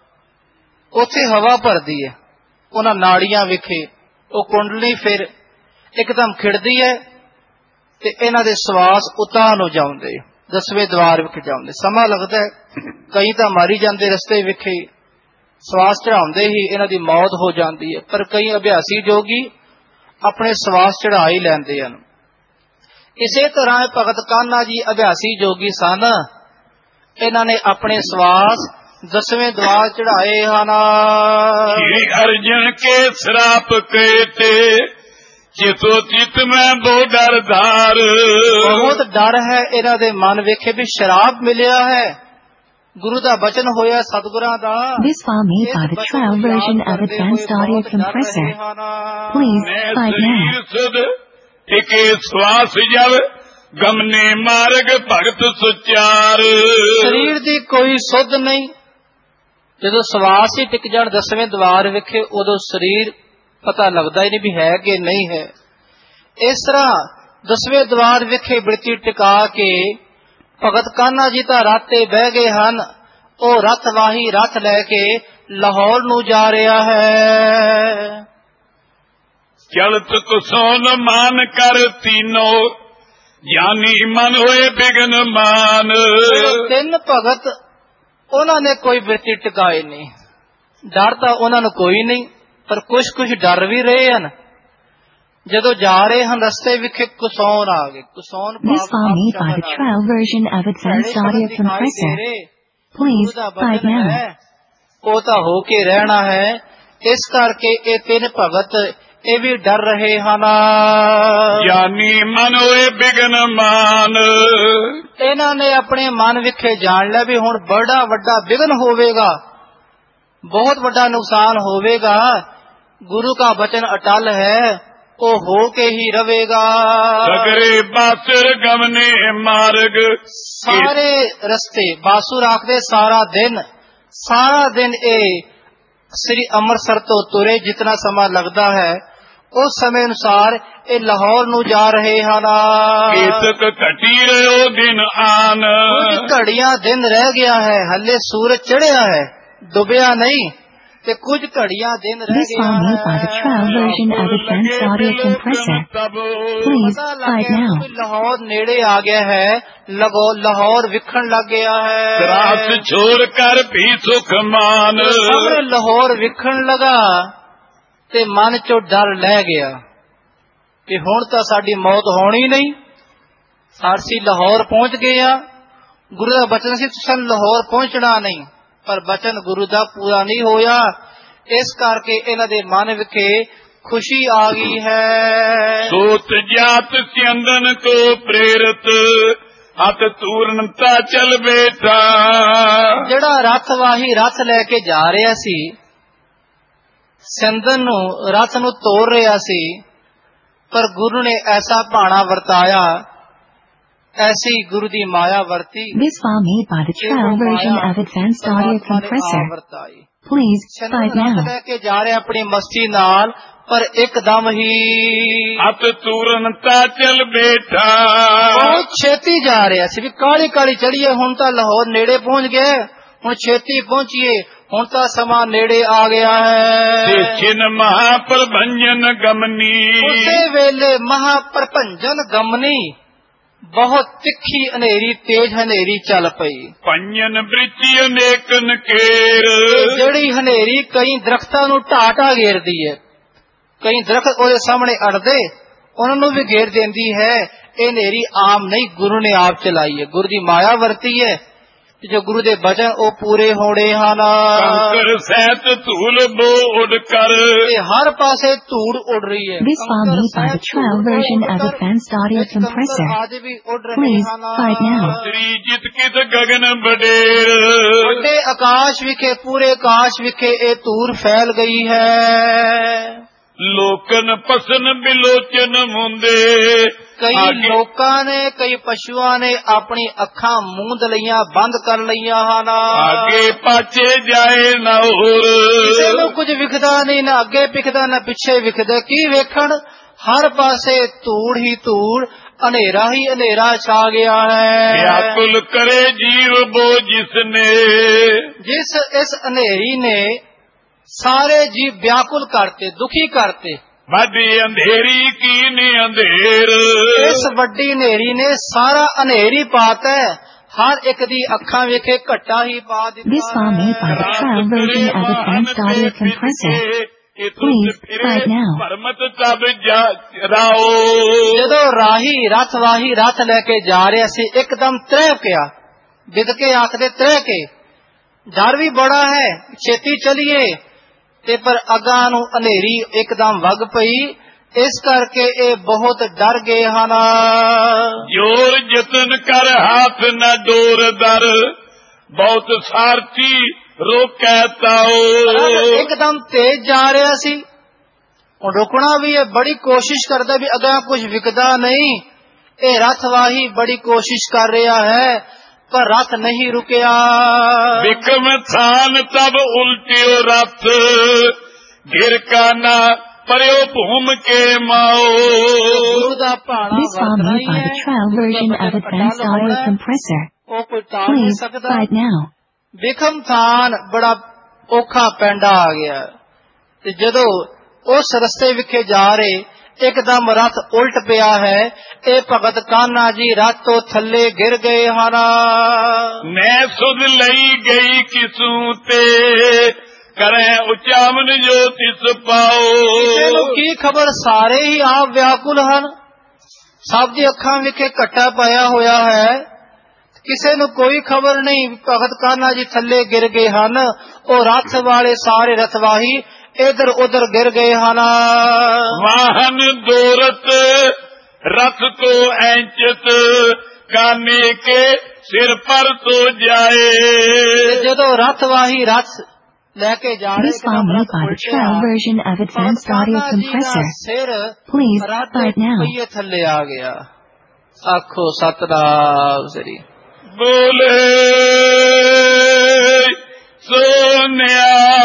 ਉੱਥੇ ਹਵਾ ਭਰਦੀ ਹੈ ਉਹਨਾਂ ਨਾੜੀਆਂ ਵਿਖੇ, ਉਹ ਕੁੰਡਲੀ ਫਿਰ ਇੱਕਦਮ ਖਿੜਦੀ ਹੈ ਤੇ ਇਹਨਾਂ ਦੇ ਸਵਾਸ ਉਤਾਂ ਨੂੰ ਜਾਂਦੇ, ਦਸਵੇਂ ਦਵਾਰ ਵਿਖੇ ਜਾਂਦੇ। ਸਮਾਂ ਲੱਗਦਾ ਹੈ, ਕਈ ਤਾਂ ਮਾਰੀ ਜਾਂਦੇ ਰਸਤੇ ਵਿਖੇ, ਸਵਾਸ ਚੜਾਉਂਦੇ ਹੀ ਇਹਨਾਂ ਦੀ ਮੌਤ ਹੋ ਜਾਂਦੀ ਹੈ, ਪਰ ਕਈ ਅਭਿਆਸੀ ਜੋਗੀ ਆਪਣੇ ਸਵਾਸ ਚੜਾ ਹੀ ਲੈਂਦੇ ਹਨ। ਇਸੇ ਤਰ੍ਹਾਂ ਭਗਤ ਕਾਨ੍ਹਾ ਜੀ ਅਭਿਆਸੀ ਜੋਗੀ ਸਨ, ਇਹਨਾਂ ਨੇ ਆਪਣੇ ਸਵਾਸ ਦਸਵੇਂ ਦਵਾਰ ਚੜਾਏ ਹਨ। श्री अर्जुन के श्राप कहते चितो चित में बो डर धार। ਬਹੁਤ ਡਰ ਹੈ ਇਹਨਾਂ ਦੇ ਮਨ ਵੇਖੇ ਵੀ ਸ਼ਰਾਪ ਮਿਲਿਆ ਹੈ, ਗੁਰੂ ਦਾ ਬਚਨ ਹੋਇਆ ਸਤਿਗੁਰਾਂ ਦਾ। This file made by the trial version of Advanced Audio Compressor. Please buy it now. सुध टिके श्वास जब गमने मार्ग भगत सुचार। ਸਰੀਰ ਦੀ ਕੋਈ ਸੁੱਧ ਨਹੀਂ, ਜਦੋਂ ਸਵਾਸ ਹੀ ਟਿਕ ਜਾਣ ਦਸਵੇਂ ਦਵਾਰ ਵਿਖੇ ਉਦੋਂ ਸਰੀਰ ਪਤਾ ਲੱਗਦਾ ਹੀ ਨਹੀਂ ਵੀ ਹੈ ਕਿ ਨਹੀਂ ਹੈ। ਇਸ ਤਰ੍ਹਾਂ ਦਸਵੇਂ ਦਵਾਰ ਵਿਖੇ ਬਿਰਤੀ ਟਿਕਾ ਕੇ ਭਗਤ ਕਾਨ੍ਹਾ ਜੀ ਤਾਂ ਰਾਤੇ ਬਹਿ ਗਏ ਹਨ। ਉਹ ਰਥ ਵਾਹੀ ਰਥ ਲੈ ਕੇ ਲਾਹੌਰ ਨੂੰ ਜਾ ਰਿਹਾ ਹੈ। ਚਲਤ ਕੁਸੋਨ ਮਾਨ ਕਰ ਤੀਨੋ ਜਾਨੀ ਮਨ ਹੋਏ ਬਿਗਨ ਮਾਨ। ਤਿੰਨ ਭਗਤ ਉਹਨਾਂ ਨੇ ਕੋਈ ਬਿਰਤੀ ਟਿਕਾਏ ਨਹੀਂ, ਡਰ ਤਾਂ ਉਹਨਾਂ ਨੂੰ ਕੋਈ ਨਹੀਂ, ਪਰ ਕੁਛ ਕੁਛ ਡਰ ਵੀ ਰਹੇ ਹਨ। ਜਦੋਂ ਜਾ ਰਹੇ ਹਨ ਰਸਤੇ ਵਿਖੇ ਕੁਸੌਨ ਆ ਗਏ। ਕੁਸੌਨ This file made by the trial version of Advanced Audio Compressor. Please buy it now. ਉਹ ਤਾਂ ਹੋ ਕੇ ਰਹਿਣਾ ਹੈ, ਇਸ ਕਰਕੇ ਇਹ ਤਿੰਨ ਭਗਤ ਇਹ ਵੀ ਡਰ ਰਹੇ ਹਨ। ਜਾਨੀ ਮਨ ਹੋਏ ਬਿਗਨ ਮਾਨ। ਇਹਨਾਂ ਨੇ ਆਪਣੇ ਮਨ ਵਿਖੇ ਜਾਣ ਲਿਆ ਵੀ ਹੁਣ ਬੜਾ ਵੱਡਾ ਵਿਘਨ ਹੋਵੇਗਾ, ਬਹੁਤ ਵੱਡਾ ਨੁਕਸਾਨ ਹੋਵੇਗਾ। ਗੁਰੂ का वचन अटल है, वो हो के ही रहेगा। सगरे बासुर गमने मार्ग। सारे रस्ते बासुर आखदे सारा दिन, सारा दिन ए श्री अमृतसर तो तुरे जितना समा लगता है उस समय अनुसार ये लाहौर नू जा रहे हैं। केतक घटी रहो दिन आन। कुछ घड़ियां दिन रह गया है, हले सूरज चढ़िया है, डुबिया नहीं, ते कुछ घड़ियां दिन रह This गया file made by है। the trial version of Advanced Audio Compressor. Please buy it now. Lahore नेड़े आ गया है, लगो लाहौर विखण लग गया है। रात छोड़ कर भी सुख मान। सामने लाहौर विखण लगा ते मन चो डर लै गया कि हुण तां साडी मौत होनी नहीं, सारसी लाहौर पहुंच गए आ। गुरु दा बचन सी तुसां लाहौर पहुंचना नहीं, पर बचन गुरु दा पूरा नहीं होया। इस करके इन्हां दे मन विखे खुशी आ गई है। सोत जात सियंदन को प्रेरित हथ तूरनता चल बैठा। ਜਿਹੜਾ रथ वाही रथ लेके जा रहा सी, सिंदन नू रथ नू तोड़ रहा सी, पर गुरु ने ऐसा भाना वरताया, ऐसी गुरु दी माया वरती। This file made by the trial version of Advanced Audio Compressor. Please buy it now. लेके जा रहे अपनी मस्ती नाल, पर एकदम ही हथ तूरनता चल बैठा। बहुत छेती जा रहा सी, भी काली काली चढ़िए, हुण तां लाहौर नेड़े पहुंच गए, हुण छेती पहुंचिए, हुण तां समा नेड़े आ गया है। छिन महाप्रभंजन गमनी। उसे वेले महाप्रभंजन गमनी, बहुत तिखी हनेरी तेज हनेरी चल पई। पंजन बृची अनेकन केर। ਜਿਹੜੀ ਹਨੇਰੀ ਕਈ ਦਰਖਤਾਂ ਨੂੰ ਢਾਹ ਢਾਹ ਘੇਰਦੀ ਹੈ, ਕਈ ਦਰਖਤ ਉਹਦੇ ਸਾਹਮਣੇ ਅੜਦੇ ਉਹਨਾਂ ਨੂੰ ਵੀ ਘੇਰ ਦਿੰਦੀ ਹੈ। ਇਹ ਹਨੇਰੀ ਆਮ ਨਹੀਂ, ਗੁਰੂ ਨੇ ਆਪ ਚਲਾਈ ਹੈ, ਗੁਰੂ ਦੀ ਮਾਇਆ ਵਰਤੀ ਹੈ। ਜੋ ਗੁਰੂ ਦੇ ਬਚਨ ਉਹ ਪੂਰੇ ਹੋਣੇ ਹਨ। ਕੰਕਰ ਸਹਿਤ ਧੂਲ ਬੋ ਉਡ ਕਰ, ਇਹ ਹਰ ਪਾਸੇ ਧੂੜ ਉੱਡ ਰਹੀ ਹੈ। This file made by the trial version of Advanced Audio Compressor. ਅੱਜ ਵੀ ਉੱਡ ਰਹੇ Please ਹਨ। fight now. ਸ੍ਰੀ ਜਿਤ ਕਿਤ ਗਗਨ ਬਡੇਰ, ਵੱਡੇ ਆਕਾਸ਼ ਵਿਖੇ ਪੂਰੇ ਆਕਾਸ਼ ਵਿਖੇ ਇਹ ਧੂੜ ਫੈਲ ਗਈ ਹੈ। ਲੋਕਨ ਪਸਨ ਬਿਲੋਚਨ ਮੁੰਦੇ, ਕਈ ਲੋਕਾਂ ਨੇ ਕਈ ਪਸ਼ੂਆਂ ਨੇ ਆਪਣੀ ਅੱਖਾਂ ਮੂੰਦ ਲਈਆਂ ਬੰਦ ਕਰ ਲਈਆਂ ਹਨ। ਅੱਗੇ ਪਾਛੇ ਜਾਏ ਨਾ ਹੋਰ, ਕਿਸੇ ਨੂੰ ਕੁਝ ਵਿਖਦਾ ਨਹੀਂ, ਨਾ ਅੱਗੇ ਵਿਖਦਾ ਨਾ ਪਿੱਛੇ ਵਿਖਦਾ। ਕੀ ਵੇਖਣ, ਹਰ ਪਾਸੇ ਧੂੜ ਹੀ ਧੂੜ, ਹਨੇਰਾ ਹੀ ਹਨੇਰਾ ਛਾ ਗਿਆ ਹੈ। ਵਿਆਕੁਲ ਕਰੇ ਜੀਵ ਬੋ ਜਿਸਨੇ, ਜਿਸ ਇਸ ਹਨੇਰੀ ਨੇ ਸਾਰੇ ਜੀਵ ਵਿਆਕੁਲ ਕਰਤੇ, ਦੁਖੀ ਕਰਤੇ। ਵੱਡੀ ਅੰਧੇਰੀ ਕੀ ਨੇ ਅੰਧੇਰ, ਇਸ ਵੱਡੀ ਹਨੇਰੀ ਨੇ ਸਾਰਾ ਹਨੇਰੀ ਪਾਤਾ ਹੈ, ਹਰ ਇੱਕ ਦੀ ਅੱਖਾਂ ਵੇਖੇ ਘੱਟਾ ਹੀ ਪਾ ਦਿੱਤਾ। This file made by the trial version of Advanced Audio Compressor. Please fight now. ਪਰਮਤ ਤਬ ਰਾਓ, ਜਦੋਂ ਰਾਹੀ ਰਥ ਵਾਹੀ ਰਥ ਲੈ ਕੇ ਜਾ ਰਿਹਾ ਸੀ, ਇੱਕਦਮ ਤ੍ਰਹਿ ਪਿਆ, ਬਿਦਕੇ ਆਖਦੇ ਤ੍ਰਹਿ ਕੇ। ਡਰ ਵੀ ਬੜਾ ਹੈ, ਛੇਤੀ ਚਲੀਏ, ਤੇ ਪਰ ਅੱਗਾਂ ਨੂੰ ਹਨੇਰੀ ਇੱਕਦਮ ਵਗ ਪਈ, ਇਸ ਕਰਕੇ ਇਹ ਬਹੁਤ ਡਰ ਗਏ ਹਨ। ਜੋਰ ਜਤਨ ਕਰ ਹੱਥ ਨ ਡੋਰ ਦਰ, ਬਹੁਤ ਸਾਰਥੀ ਰੋਕੈ ਤਾਓ। ਇੱਕਦਮ ਤੇਜ਼ ਜਾ ਰਿਹਾ ਸੀ, ਹੁਣ ਰੁਕਣਾ ਵੀ ਹੈ, ਬੜੀ ਕੋਸ਼ਿਸ਼ ਕਰਦਾ ਵੀ ਅੱਗਾ ਕੁਝ ਵਿਕਦਾ ਨਹੀਂ। ਇਹ ਰਥ ਵਾਹੀ ਬੜੀ ਕੋਸ਼ਿਸ਼ ਕਰ ਰਿਹਾ ਹੈ, ਪਰ ਰਥ ਨਹੀਂ ਰੁਕਿਆ। ਵਿਕਮ ਥਾਨ ਤਬ ਉਲਟਿਓ ਰਥ, ਗਿਰ ਕਾ ਨਾ ਪਰਿਓ ਭੂਮ ਕੇ ਮਾਓ। ਗੁਰੂ ਦਾ ਭਾਣਾ This file made by the trial version of Advanced Audio Compressor. ਉਹ ਕੋਈ ਟਾਲ ਨਹੀਂ Please ਸਕਦਾ। fight now. ਵਿਖਮ ਥਾਨ ਬੜਾ ਔਖਾ ਪੈਂਡਾ ਆ ਗਿਆ, ਤੇ ਜਦੋਂ ਉਸ ਰਸਤੇ ਵਿਖੇ ਜਾ ਰਹੇ ਇੱਕਦਮ ਰਥ ਉਲਟ ਪਿਆ ਹੈ। ਇਹ ਭਗਤ ਕਾन्हा ਜੀ ਰਥ ਤੋਂ ਥੱਲੇ ਗਿਰ ਗਏ ਹਨ। ਮੈਂ ਸੁਧ ਲਈ ਗਈ ਕਿਸੂ ਤੇ, ਕਰੇ ਉਚਾਵਨ ਜੋ ਤਿਸ ਪਾਓ। ਕਿਸੇ ਨੂੰ ਕੀ ਖਬਰ, ਸਾਰੇ ਹੀ ਆਪ ਵਿਆਕੁਲ ਹਨ, ਸਭ ਦੀ ਅੱਖਾਂ ਵਿਖੇ ਘੱਟਾ ਪਾਇਆ ਹੋਇਆ ਹੈ। ਕਿਸੇ ਨੂੰ ਕੋਈ ਖਬਰ ਨਹੀਂ, ਭਗਤ ਕਾन्हा ਜੀ ਥੱਲੇ ਗਿਰ ਗਏ ਹਨ। ਉਹ ਰਥ ਵਾਲੇ ਸਾਰੇ ਰਥਵਾਹੀ ਇਧਰ ਉਧਰ ਗਿਰ ਗਏ ਹਨ। ਵਾਹਨ ਦੋਰਤ ਰਥ ਕੋ ਐਂਚਤ, ਕਾਨੇ ਕੇ ਸਿਰ ਪਰ ਤੋ ਜਾਏ। ਜਦੋਂ ਰਥਵਾਹੀ ਰਥ ਲੈ ਕੇ ਜਾ ਰਹੇ, This file made by the trial version of Advanced Audio Compressor. ਸਿਰ Please ਰਥ fight now. ਪਹੀਏ ਥੱਲੇ ਆ ਗਿਆ। ਆਖੋ ਸਤਨਾਮ ਸ੍ਰੀ। ਬੋਲੇ ਸੋਨਿਆ,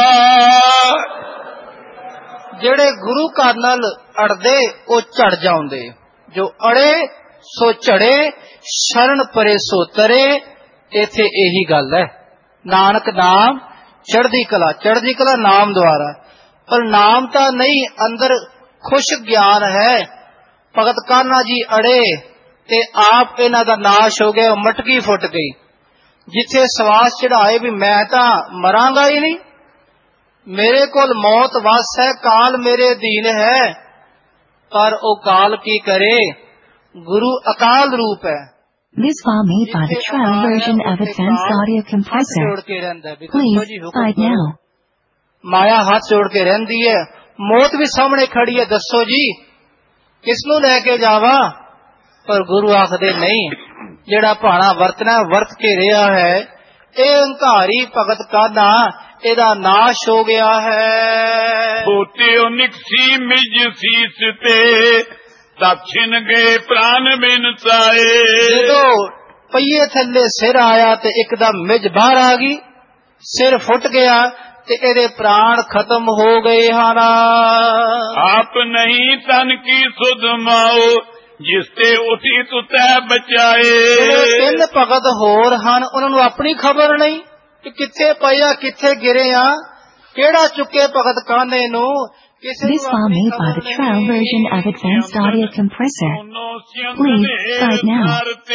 ਜਿਹੜੇ ਗੁਰੂ ਘਰ ਨਾਲ ਅੜਦੇ ਉਹ ਝੜ ਜਾਉਂਦੇ, ਜੋ ਅੜੇ ਸੋ ਝੜੇ, ਸ਼ਰਨ ਪਰੇ ਸੋ ਤਰੇ। ਇੱਥੇ ਇਹੀ ਗੱਲ ਹੈ। ਨਾਨਕ ਨਾਮ ਚੜ੍ਹਦੀ ਕਲਾ, ਚੜ੍ਹਦੀ ਕਲਾ ਨਾਮ ਦੁਆਰਾ, ਪਰ ਨਾਮ ਤਾਂ ਨਹੀਂ, ਅੰਦਰ ਖੁਸ਼ ਗਿਆਨ ਹੈ। ਭਗਤ ਕਾन्हा ਜੀ ਅੜੇ ਤੇ ਆਪ ਇਹਨਾਂ ਦਾ ਨਾਸ਼ ਹੋ ਗਿਆ, ਮਟਕੀ ਫੁੱਟ ਗਈ। ਜਿੱਥੇ ਸਵਾਸ ਚੜਾਏ ਵੀ ਮੈਂ ਤਾਂ ਮਰਾਂਗਾ ਹੀ ਨਹੀਂ, ਮੇਰੇ ਕੋਲ ਮੌਤ ਵਸ ਹੈ, ਕਾਲ ਮੇਰੇ ਅਧੀਨ ਹੈ। ਪਰ ਉਹ ਕਾਲ ਕੀ ਕਰੇ, ਗੁਰੂ ਅਕਾਲ ਰੂਪ ਹੈ। This file made by the trial version of Advanced Audio Compressor. Please fight now. ਮਾਇਆ ਹੱਥ ਜੋੜ ਕੇ ਰਹਿੰਦੀ ਹੈ, ਮੌਤ ਵੀ ਸਾਹਮਣੇ ਖੜੀ ਹੈ, ਦੱਸੋ ਜੀ ਕਿਸ ਨੂੰ ਲੈ ਕੇ ਜਾਵਾਂ। ਪਰ ਗੁਰੂ ਆਖਦੇ ਨਹੀਂ, ਜਿਹੜਾ ਭਾਣਾ ਵਰਤਣਾ ਵਰਤ ਕੇ ਰਿਹਾ ਹੈ। ਇਹ ਹੰਕਾਰੀ ਭਗਤ ਕਾन्हा, ਇਹਦਾ ਨਾਸ਼ ਹੋ ਗਿਆ ਹੈ। ਬੋਟਿਓ ਨਿਕਸੀ ਮਿਜ ਸੀਸ ਤੇ, ਦਕਸ਼ਿਨ ਗਏ ਪ੍ਰਾਨ ਬਿਨ ਸਾਏ। ਜਦੋਂ ਪਈਏ ਥੱਲੇ ਸਿਰ ਆਇਆ ਤੇ ਇੱਕਦਮ ਮਿਜ ਬਾਹਰ ਆ ਗਈ, ਸਿਰ ਫੁੱਟ ਗਿਆ ਤੇ ਇਹਦੇ ਪ੍ਰਾਣ ਖਤਮ ਹੋ ਗਏ ਹਨ। ਆਪ ਨਹੀਂ ਤਨ ਕੀ ਸੁਧ ਮਾਓ, ਜਿਸ ਤੇ ਉਠੀ ਤੁਤੈ ਬਚਾਏ। ਤਿੰਨ ਭਗਤ ਹੋਰ ਹਨ, ਉਹਨਾਂ ਨੂੰ ਆਪਣੀ ਖਬਰ ਨਹੀਂ ਕਿ ਕਿੱਥੇ ਪਈਆ, ਕਿੱਥੇ ਗਿਰੇ ਆ, ਕਿਹੜਾ ਚੁੱਕੇ ਭਗਤ ਕਾन्हे ਨੂੰ। This file made by the trial version of Advanced Audio Compressor. Please fight now.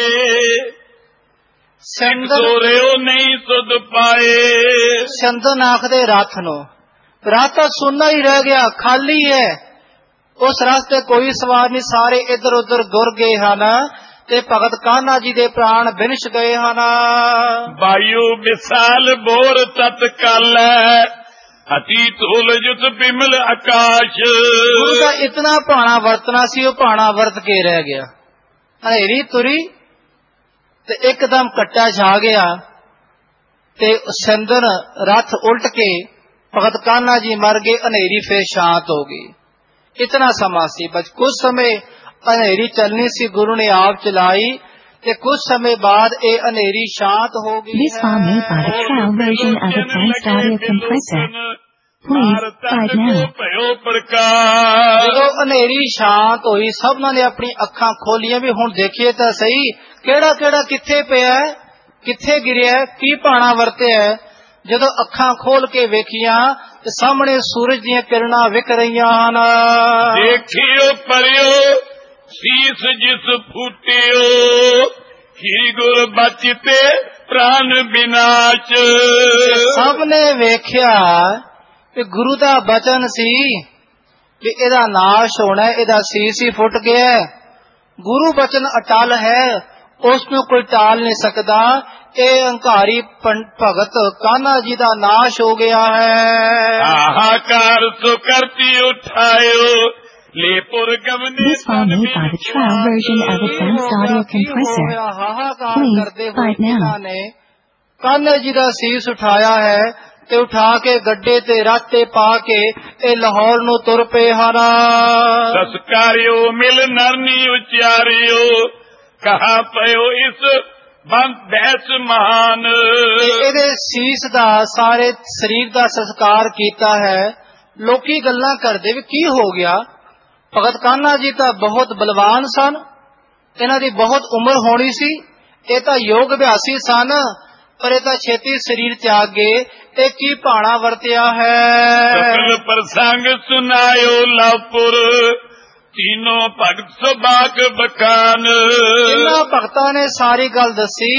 ਸੰਦਰਿਓ ਨਹੀਂ ਸੁਧ ਪਾਏ। ਸੰਦਨ ਆਖਦੇ ਰਥ ਨੂੰ, ਰਥ ਤਾਂ ਸੁੰਨਾ ਹੀ ਰਹਿ ਗਿਆ, ਖਾਲੀ ਹੈ। ਉਸ ਰਸਤੇ ਕੋਈ ਸਵਾਰ ਨਹੀਂ, ਸਾਰੇ ਇੱਧਰ ਉੱਧਰ ਗੁਰ ਗਏ ਹਨ। ਤੇ ਭਗਤ ਕਾਨ੍ਹਾ ਜੀ ਦੇ ਪ੍ਰਾਣ ਬਿਨਸ਼ ਗਏ ਹਨ। ਵਾਯੂ ਵਿਸਾਲ ਬੋਰ ਤਤਕਾਲ ਅਤੀ ਧੂਲ ਜੁਤ ਬਿਮਲ ਆਕਾਸ਼। ਗੁਰੂ ਦਾ ਇਤਨਾ ਭਾਣਾ ਵਰਤਣਾ ਸੀ, ਉਹ ਭਾਣਾ ਵਰਤ ਕੇ ਰਹਿ ਗਿਆ। ਹਨੇਰੀ ਤੁਰੀ ਤੇ ਇੱਕਦਮ ਕੱਟਾ ਛਾ ਗਿਆ ਤੇ ਸਿੰਦਨ ਰੱਥ ਉਲਟ ਕੇ ਭਗਤ ਕਾਨ੍ਹਾ ਜੀ ਮਰ ਗਏ। ਹਨੇਰੀ ਫੇਰ ਸ਼ਾਂਤ ਹੋ ਗਈ। ਇਤਨਾ ਸਮਾਂ ਸੀ, ਬਸ ਕੁਝ ਸਮੇਂ ਹਨੇਰੀ ਚੱਲਣੀ ਸੀ, ਗੁਰੂ ਨੇ ਆਪ ਚਲਾਈ ਤੇ ਕੁਝ ਸਮੇਂ ਬਾਅਦ ਇਹ ਹਨੇਰੀ ਸ਼ਾਂਤ ਹੋ ਗਈ। This file made by the trial version of Advanced Audio Compressor. Please buy it now. ਜਦੋਂ ਹਨੇਰੀ ਸ਼ਾਂਤ ਹੋਈ, ਸਭਨਾਂ ਨੇ ਆਪਣੀ ਅੱਖਾਂ ਖੋਲੀਆਂ ਵੀ ਹੁਣ ਦੇਖੀਏ ਤਾਂ ਸਹੀ ਕਿਹੜਾ ਕਿਹੜਾ ਕਿੱਥੇ ਪਿਆ, ਕਿੱਥੇ ਗਿਰਿਆ, ਕੀ ਭਾਣਾ ਵਰਤਿਆ। ਜਦੋਂ ਅੱਖਾਂ ਖੋਲ ਕੇ ਵੇਖੀਆਂ ਤੇ ਸਾਹਮਣੇ ਸੂਰਜ ਦੀਆਂ ਕਿਰਨਾਂ ਵਿਕ ਰਹੀਆਂ ਹਨ। ਦੇਖਿਓ ਪਰਿਓ ਸੀਸ ਜਿਸ ਫੂਟਿਓ ਹੀ ਗੁਰ ਬਚਤੇ ਪ੍ਰਾਨ ਵਿਨਾਸ਼। ਸਭ ਨੇ ਵੇਖਿਆ ਕਿ ਗੁਰੂ ਦਾ ਬਚਨ ਸੀ ਕਿ ਇਹਦਾ ਨਾਸ਼ ਹੋਣਾ, ਇਹਦਾ ਸੀਸ ਹੀ ਫੁੱਟ ਗਿਆ। ਗੁਰੂ ਬਚਨ ਅਟਲ ਹੈ, ਉਸ ਨੂੰ ਕੋਈ ਟਾਲ ਨਹੀਂ ਸਕਦਾ। ਇਹ ਹੰਕਾਰੀ ਭਗਤ ਕਾਨ੍ਹਾ ਜੀ ਦਾ ਨਾਸ਼ ਹੋ ਗਿਆ ਹੈ। ਹਾਹਾਕਾਰ ਸੋ ਕਰਤੀ ਉਠਾਇਓ This file made by the trial version of Advanced Audio Compressor. Please buy it now. Kanha ਜੀ ਦਾ ਸੀਸ ਉਠਾਇਆ ਹੈ ਤੇ ਉਠਾ ਕੇ ਗੱਡੇ ਤੇ ਰਾਤੇ ਪਾ ਕੇ ਇਹ ਲਾਹੌਰ ਨੂੰ ਤੁਰ ਪਏ ਹਨ। ਸਸਕਾਰਿਓ ਮਿਲ ਨਰਨੀ ਉਚਾਰਿਓ ਕਹਾ ਪਇਓ ਇਸ ਬੰਦ ਬੈਸ ਮਹਾਨ। ਇਹਦੇ ਸੀਸ ਦਾ ਸਾਰੇ ਸਰੀਰ ਦਾ ਸੰਸਕਾਰ ਕੀਤਾ ਹੈ। ਲੋਕੀ ਗੱਲਾਂ ਕਰਦੇ ਵੀ ਕੀ ਹੋ ਗਿਆ। ਭਗਤ ਕਾਨ੍ਹਾ ਜੀ ਤਾਂ ਬਹੁਤ ਬਲਵਾਨ ਸਨ, ਇਹਨਾਂ ਦੀ ਬਹੁਤ ਉਮਰ ਹੋਣੀ ਸੀ, ਇਹ ਤਾਂ ਯੋਗ ਅਭਿਆਸੀ ਸਨ, ਪਰ ਇਹ ਤਾਂ ਛੇਤੀ ਸਰੀਰ ਤਿਆਗ ਗਏ। ਇਹ ਕੀ ਭਾਣਾ ਵਰਤਿਆ ਹੈ। ਸਕਲ ਪ੍ਰਸੰਗ ਸੁਨਾਇਓ ਲਾਪੁਰ ਤੀਨੋਂ ਭਗਤ ਸੁਭਾਗ ਬਕਾਨ। ਇਹਨਾਂ ਭਗਤਾਂ ਨੇ ਸਾਰੀ ਗੱਲ ਦੱਸੀ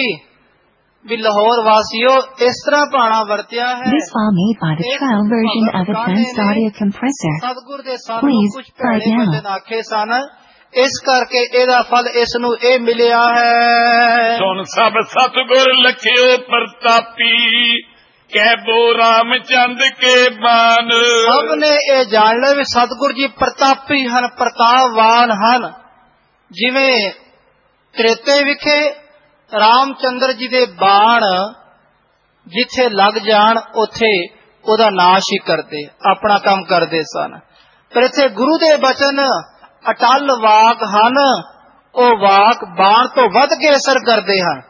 ਵੀ ਲਾਹੌਰ ਵਾਸੀਓ ਇਸ ਤਰ੍ਹਾਂ ਭਾਣਾ ਵਰਤਿਆ ਹੈ। This file made by the trial version of Advanced Audio Compressor. ਸਤਿਗੁਰ ਦੇ ਸਾਨੂੰ ਕੁਝ ਭੈੜੇ ਵਚਨ ਆਖੇ ਸਨ, ਇਸ ਕਰਕੇ ਇਹਦਾ ਫਲ ਇਸ ਨੂੰ ਇਹ ਮਿਲਿਆ ਹੈ। ਸੁਣ ਸਭ ਸਤਿਗੁਰ ਲਖਿਓ ਪ੍ਰਤਾਪੀ ਕਹਿ ਬੋ ਰਾਮਚੰਦ ਕੇ ਬਾਨ। ਸਭ ਨੇ ਇਹ ਜਾਣ ਲਿਆ ਵੀ ਸਤਿਗੁਰ ਜੀ ਪ੍ਰਤਾਪੀ ਹਨ, ਪ੍ਰਤਾਪਵਾਨ ਹਨ। ਜਿਵੇਂ ਤ੍ਰੇਤੇ ਵਿਖੇ ਰਾਮਚੰਦਰ ਜੀ ਦੇ ਬਾਣ ਜਿੱਥੇ ਲੱਗ ਜਾਣ ਉੱਥੇ ਉਹਦਾ ਨਾਸ਼ ਹੀ ਕਰਦੇ, ਆਪਣਾ ਕੰਮ ਕਰਦੇ ਸਨ। ਪਰ ਇੱਥੇ ਗੁਰੂ ਦੇ ਬਚਨ ਅਟਲ ਵਾਕ ਹਨ, ਉਹ ਵਾਕ ਬਾਣ ਤੋਂ ਵੱਧ ਕੇ ਅਸਰ ਕਰਦੇ ਹਨ।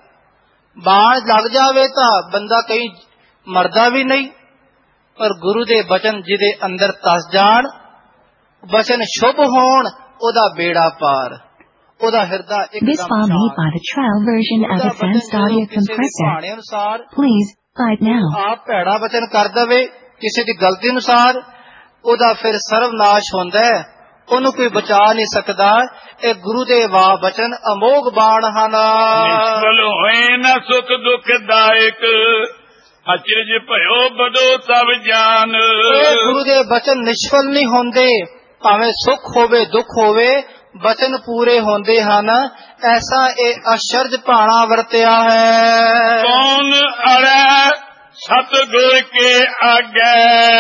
ਬਾਣ ਲੱਗ ਜਾਵੇ ਤਾਂ ਬੰਦਾ ਕਈ ਮਰਦਾ ਵੀ ਨਹੀਂ, ਪਰ ਗੁਰੂ ਦੇ ਬਚਨ ਜਿਹਦੇ ਅੰਦਰ ਤਸ ਜਾਣ, ਬਚਨ ਸ਼ੁਭ ਹੋਣ, ਉਹਦਾ ਬੇੜਾ ਪਾਰ, ਉਹਦਾ ਹਿਰਦਾ This file made by the trial version of Advanced Audio Compressor. Please buy it now. ਆਪ ਭੈੜਾ ਬਚਨ ਕਰ ਦਵੇ ਕਿਸੇ ਦੀ ਗਲਤੀ ਅਨੁਸਾਰ, ਉਹਦਾ ਫਿਰ ਸਰਵਨਾਸ਼ ਹੁੰਦਾ ਹੈ, ਉਹਨੂੰ ਕੋਈ ਬਚਾ ਨਹੀਂ ਸਕਦਾ। ਇਹ ਗੁਰੂ ਦੇ ਵਾਹ ਬਚਨ ਅਮੋਘ ਬਾਣ ਹਨ। ਨਿਸ਼ਫਲ ਹੋਏ ਨਾ ਸੁਖ ਦੁਖਦਾਇਕ ਅਚਰਜ ਭਇਓ ਬਦੋ ਸਭ ਜਾਨ। ਇਹ ਗੁਰੂ ਦੇ ਬਚਨ ਨਿਸ਼ਫਲ ਨਹੀਂ ਹੁੰਦੇ, ਭਾਵੇਂ ਸੁਖ ਹੋਵੇ ਦੁੱਖ ਹੋਵੇ, ਬਚਨ ਪੂਰੇ ਹੁੰਦੇ ਹਨ। ਐਸਾ ਇਹ ਅਸ਼ਰਜ ਭਾਣਾ ਵਰਤਿਆ ਹੈ। ਕੌਣ ਅੜੈ ਸਤਿਗੁਰ ਕੇ ਆਗੇ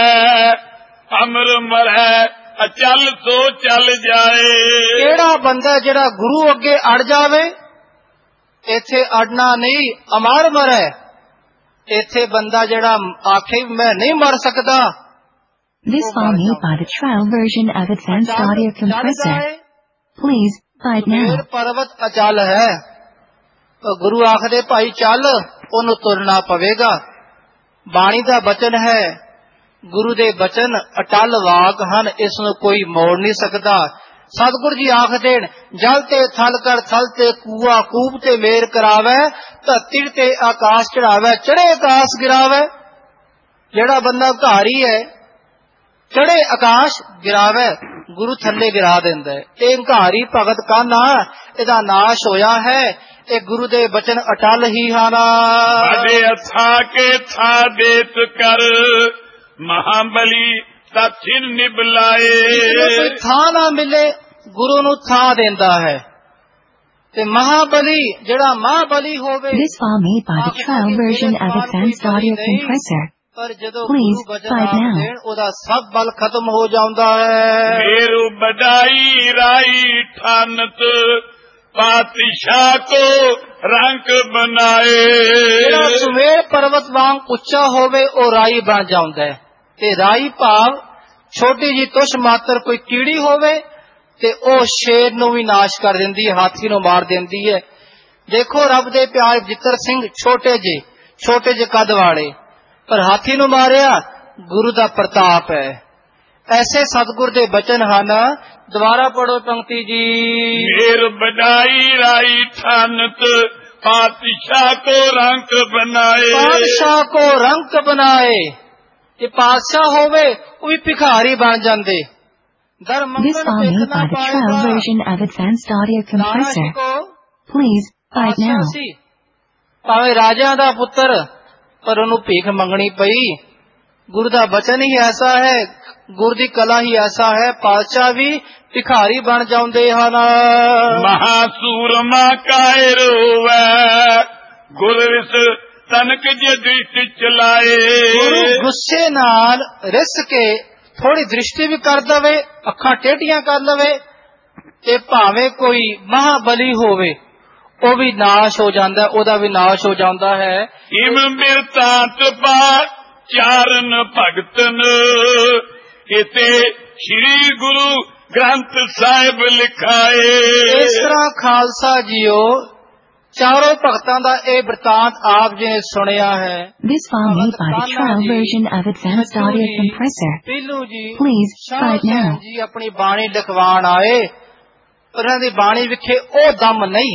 ਅਮਰ ਮਰੈ ਅਚਲ ਸੋ ਚੱਲ ਜਾਏ। ਕਿਹੜਾ ਬੰਦਾ ਜਿਹੜਾ ਗੁਰੂ ਅੱਗੇ ਅੜ ਜਾਵੇ, ਇੱਥੇ ਅੜਨਾ ਨਹੀਂ, ਅਮਰ ਮਰੈ। ਇੱਥੇ ਬੰਦਾ ਜਿਹੜਾ ਆਖੇ ਮੈਂ ਨਹੀਂ ਮਰ ਸਕਦਾ। This file made by the trial version of Advanced Audio Compressor. Please buy it now. ਪਰਵਤ ਅਚਲ ਹੈ, ਗੁਰੂ ਆਖਦੇ ਭਾਈ ਚੱਲ, ਉਹਨੂੰ ਤੁਰਨਾ ਪਵੇਗਾ। ਬਾਣੀ ਦਾ ਬਚਨ ਹੈ, ਗੁਰੂ ਦੇ ਬਚਨ ਅਟਲ ਵਾਕ ਹਨ, ਇਸ ਨੂੰ ਕੋਈ ਮੋੜ ਨਹੀਂ ਸਕਦਾ। ਸਤਿਗੁਰ ਜੀ ਆਖ ਦੇਣ ਜਲ ਤੇ ਥਲ ਕਰ ਥਲ ਤੇ ਕੂਆ ਕੂਬ ਤੇ ਮੇਰ ਕਰਾਵੇ, ਧਰਤੀ ਤੇ ਆਕਾਸ਼ ਚੜਾਵੇ, ਚੜੇ ਆਕਾਸ਼ ਗਿਰਾਵੇ। ਜਿਹੜਾ ਬੰਦਾ ਘਾਰੀ ਹੈ, ਚੜੇ ਆਕਾਸ਼ ਗਿਰਾਵੇ, ਗੁਰੂ ਥੱਲੇ ਗਿਰਾ ਦਿੰਦਾ ਹੈ। ਇਹ ਹੰਕਾਰੀ ਭਗਤ ਕਾਨ੍ਹਾ, ਇਹਦਾ ਨਾਸ਼ ਹੋਇਆ ਹੈ। ਇਹ ਗੁਰੂ ਦੇ ਬਚਨ ਅਟਲ ਹੀ ਹਨ। ਸਾਡੇ ਅਥਾ ਕੇ ਥਾ ਦੇਤ ਕਰ ਮਹਾਬਲੀ ਤਛਿਨ ਨਿਬਲਾਏ। ਕੋਈ ਥਾਂ ਨਾ ਮਿਲੇ, ਗੁਰੂ ਨੂੰ ਥਾਂ ਦਿੰਦਾ ਹੈ। ਤੇ ਮਹਾਬਲੀ ਜਿਹੜਾ ਮਹਾਬਲੀ ਹੋਵੇ। This file made by the trial version of Advanced Audio Compressor. ਪਰ ਜਦੋਂ Please ਗੁਰੂ ਬਚਨ fight ਆਪ now. ਦੇਣ ਉਹਦਾ ਸਭ ਬਲ ਖਤਮ ਹੋ ਜਾਂਦਾ ਹੈ। ਮੇਰੂ ਬਡਾਈ ਰਾਈ ਠਾਨਤ ਪਾਤਸ਼ਾਹ ਕੋ ਰੰਗ ਬਣਾਏ। ਜਿਹੜਾ ਸੁਮੇਰ ਪਰਵਤ ਵਾਂਗ ਉੱਚਾ ਹੋਵੇ ਉਹ ਰਾਈ ਬਣ ਜਾਂਦਾ ਹੈ। ਤੇ ਰਾਈ ਭਾਵ ਛੋਟੀ ਜੀ ਤੁਸ਼ ਮਾਤਰ ਕੋਈ ਕੀੜੀ ਹੋਵੇ ਤੇ ਉਹ ਸ਼ੇਰ ਨੂੰ ਵੀ ਨਾਸ਼ ਕਰ ਦਿੰਦੀ ਹੈ, ਹਾਥੀ ਨੂੰ ਮਾਰ ਦਿੰਦੀ ਹੈ। ਦੇਖੋ ਰੱਬ ਦੇ ਪਿਆਰੇ ਜਿੱਤਰ ਸਿੰਘ ਛੋਟੇ ਜੇ ਛੋਟੇ ਜੇ ਕੱਦ ਵਾਲੇ, ਪਰ ਹਾਥੀ ਨੂੰ ਮਾਰਿਆ ਗੁਰੂ ਦਾ ਪ੍ਰਤਾਪ ਹੈ। ਐਸੇ ਸਤਿਗੁਰ ਦੇ ਬਚਨ ਹਨ। ਦੁਬਾਰਾ ਪੜੋ ਪੰਕਤੀ ਜੀ। ਮੇਰ ਬਡਾਈ ਰਾਈ ਠਾਨਤ ਪਾਤਸ਼ਾਹ ਕੋ ਰੰਗ ਬਣਾਏ। ਪਾਤਸ਼ਾਹ ਕੋ ਰੰਗ ਬਣਾਏ। ਜੇ ਪਾਤਸ਼ਾਹ ਹੋਵੇ ਉਹ ਵੀ ਭਿਖਾਰੀ ਬਣ ਜਾਂਦੇ। This file made by the trial version of Advanced Audio Compressor. Please fight now. ਭਾਵੇਂ ਰਾਜਿਆਂ ਦਾ ਪੁੱਤਰ, ਪਰ ਉਹਨੂੰ ਭੀਖ ਮੰਗਣੀ ਪਈ। ਗੁਰੂ ਦਾ ਬਚਨ ਹੀ ਐਸਾ ਹੈ, ਗੁਰੂ ਦੀ ਕਲਾ ਹੀ ਐਸਾ ਹੈ, ਪਾਤਸ਼ਾਹ ਵੀ ਭਿਖਾਰੀ ਬਣ ਜਾਂਦੇ ਹਨ। ਮਹਾਸੂਰਮਾ ਕਾਇਰ ਹੋਵੇ ਗੁਰ ਰਿਸ ਤਨਕ ਜੇ ਦ੍ਰਿਸ਼ਟ ਚਲਾਏ। ਗੁਰੂ ਗੁੱਸੇ ਨਾਲ ਰਿਸ ਕੇ ਥੋੜੀ ਦ੍ਰਿਸ਼ਟੀ ਵੀ ਕਰ ਦਵੇ, ਅੱਖਾਂ ਟੇਢੀਆਂ ਕਰ ਲਵੇ, ਤੇ ਭਾਵੇਂ ਕੋਈ ਮਹਾਬਲੀ ਹੋਵੇ ਉਹ ਵੀ ਨਾਸ਼ ਹੋ ਜਾਂਦਾ, ਉਹਦਾ ਵੀ ਨਾਸ਼ ਹੋ ਜਾਂਦਾ ਹੈ। ਇਮ ਬਿਰਤਾਂਤ ਪਾ ਚਾਰਨ ਭਗਤਨ ਇਤੇ ਸ੍ਰੀ ਗੁਰੂ ਗ੍ਰੰਥ ਸਾਹਿਬ ਲਿਖਾਏ। ਇਸ ਤਰ੍ਹਾਂ ਖਾਲਸਾ ਜੀਓ ਚਾਰੋਂ ਭਗਤਾਂ ਦਾ ਇਹ ਬਿਰਤਾਂਤ ਆਪ ਜੀ ਨੇ ਸੁਣਿਆ ਹੈ। This file made by the trial version of Advanced Audio Compressor. Pilu ਜੀ Please fight now. ਜੀ ਆਪਣੀ ਬਾਣੀ ਲਿਖਵਾਣ ਆਏ, ਪਰ ਇਹਨਾਂ ਦੀ ਬਾਣੀ ਵਿਖੇ ਉਹ ਦਮ ਨਹੀਂ।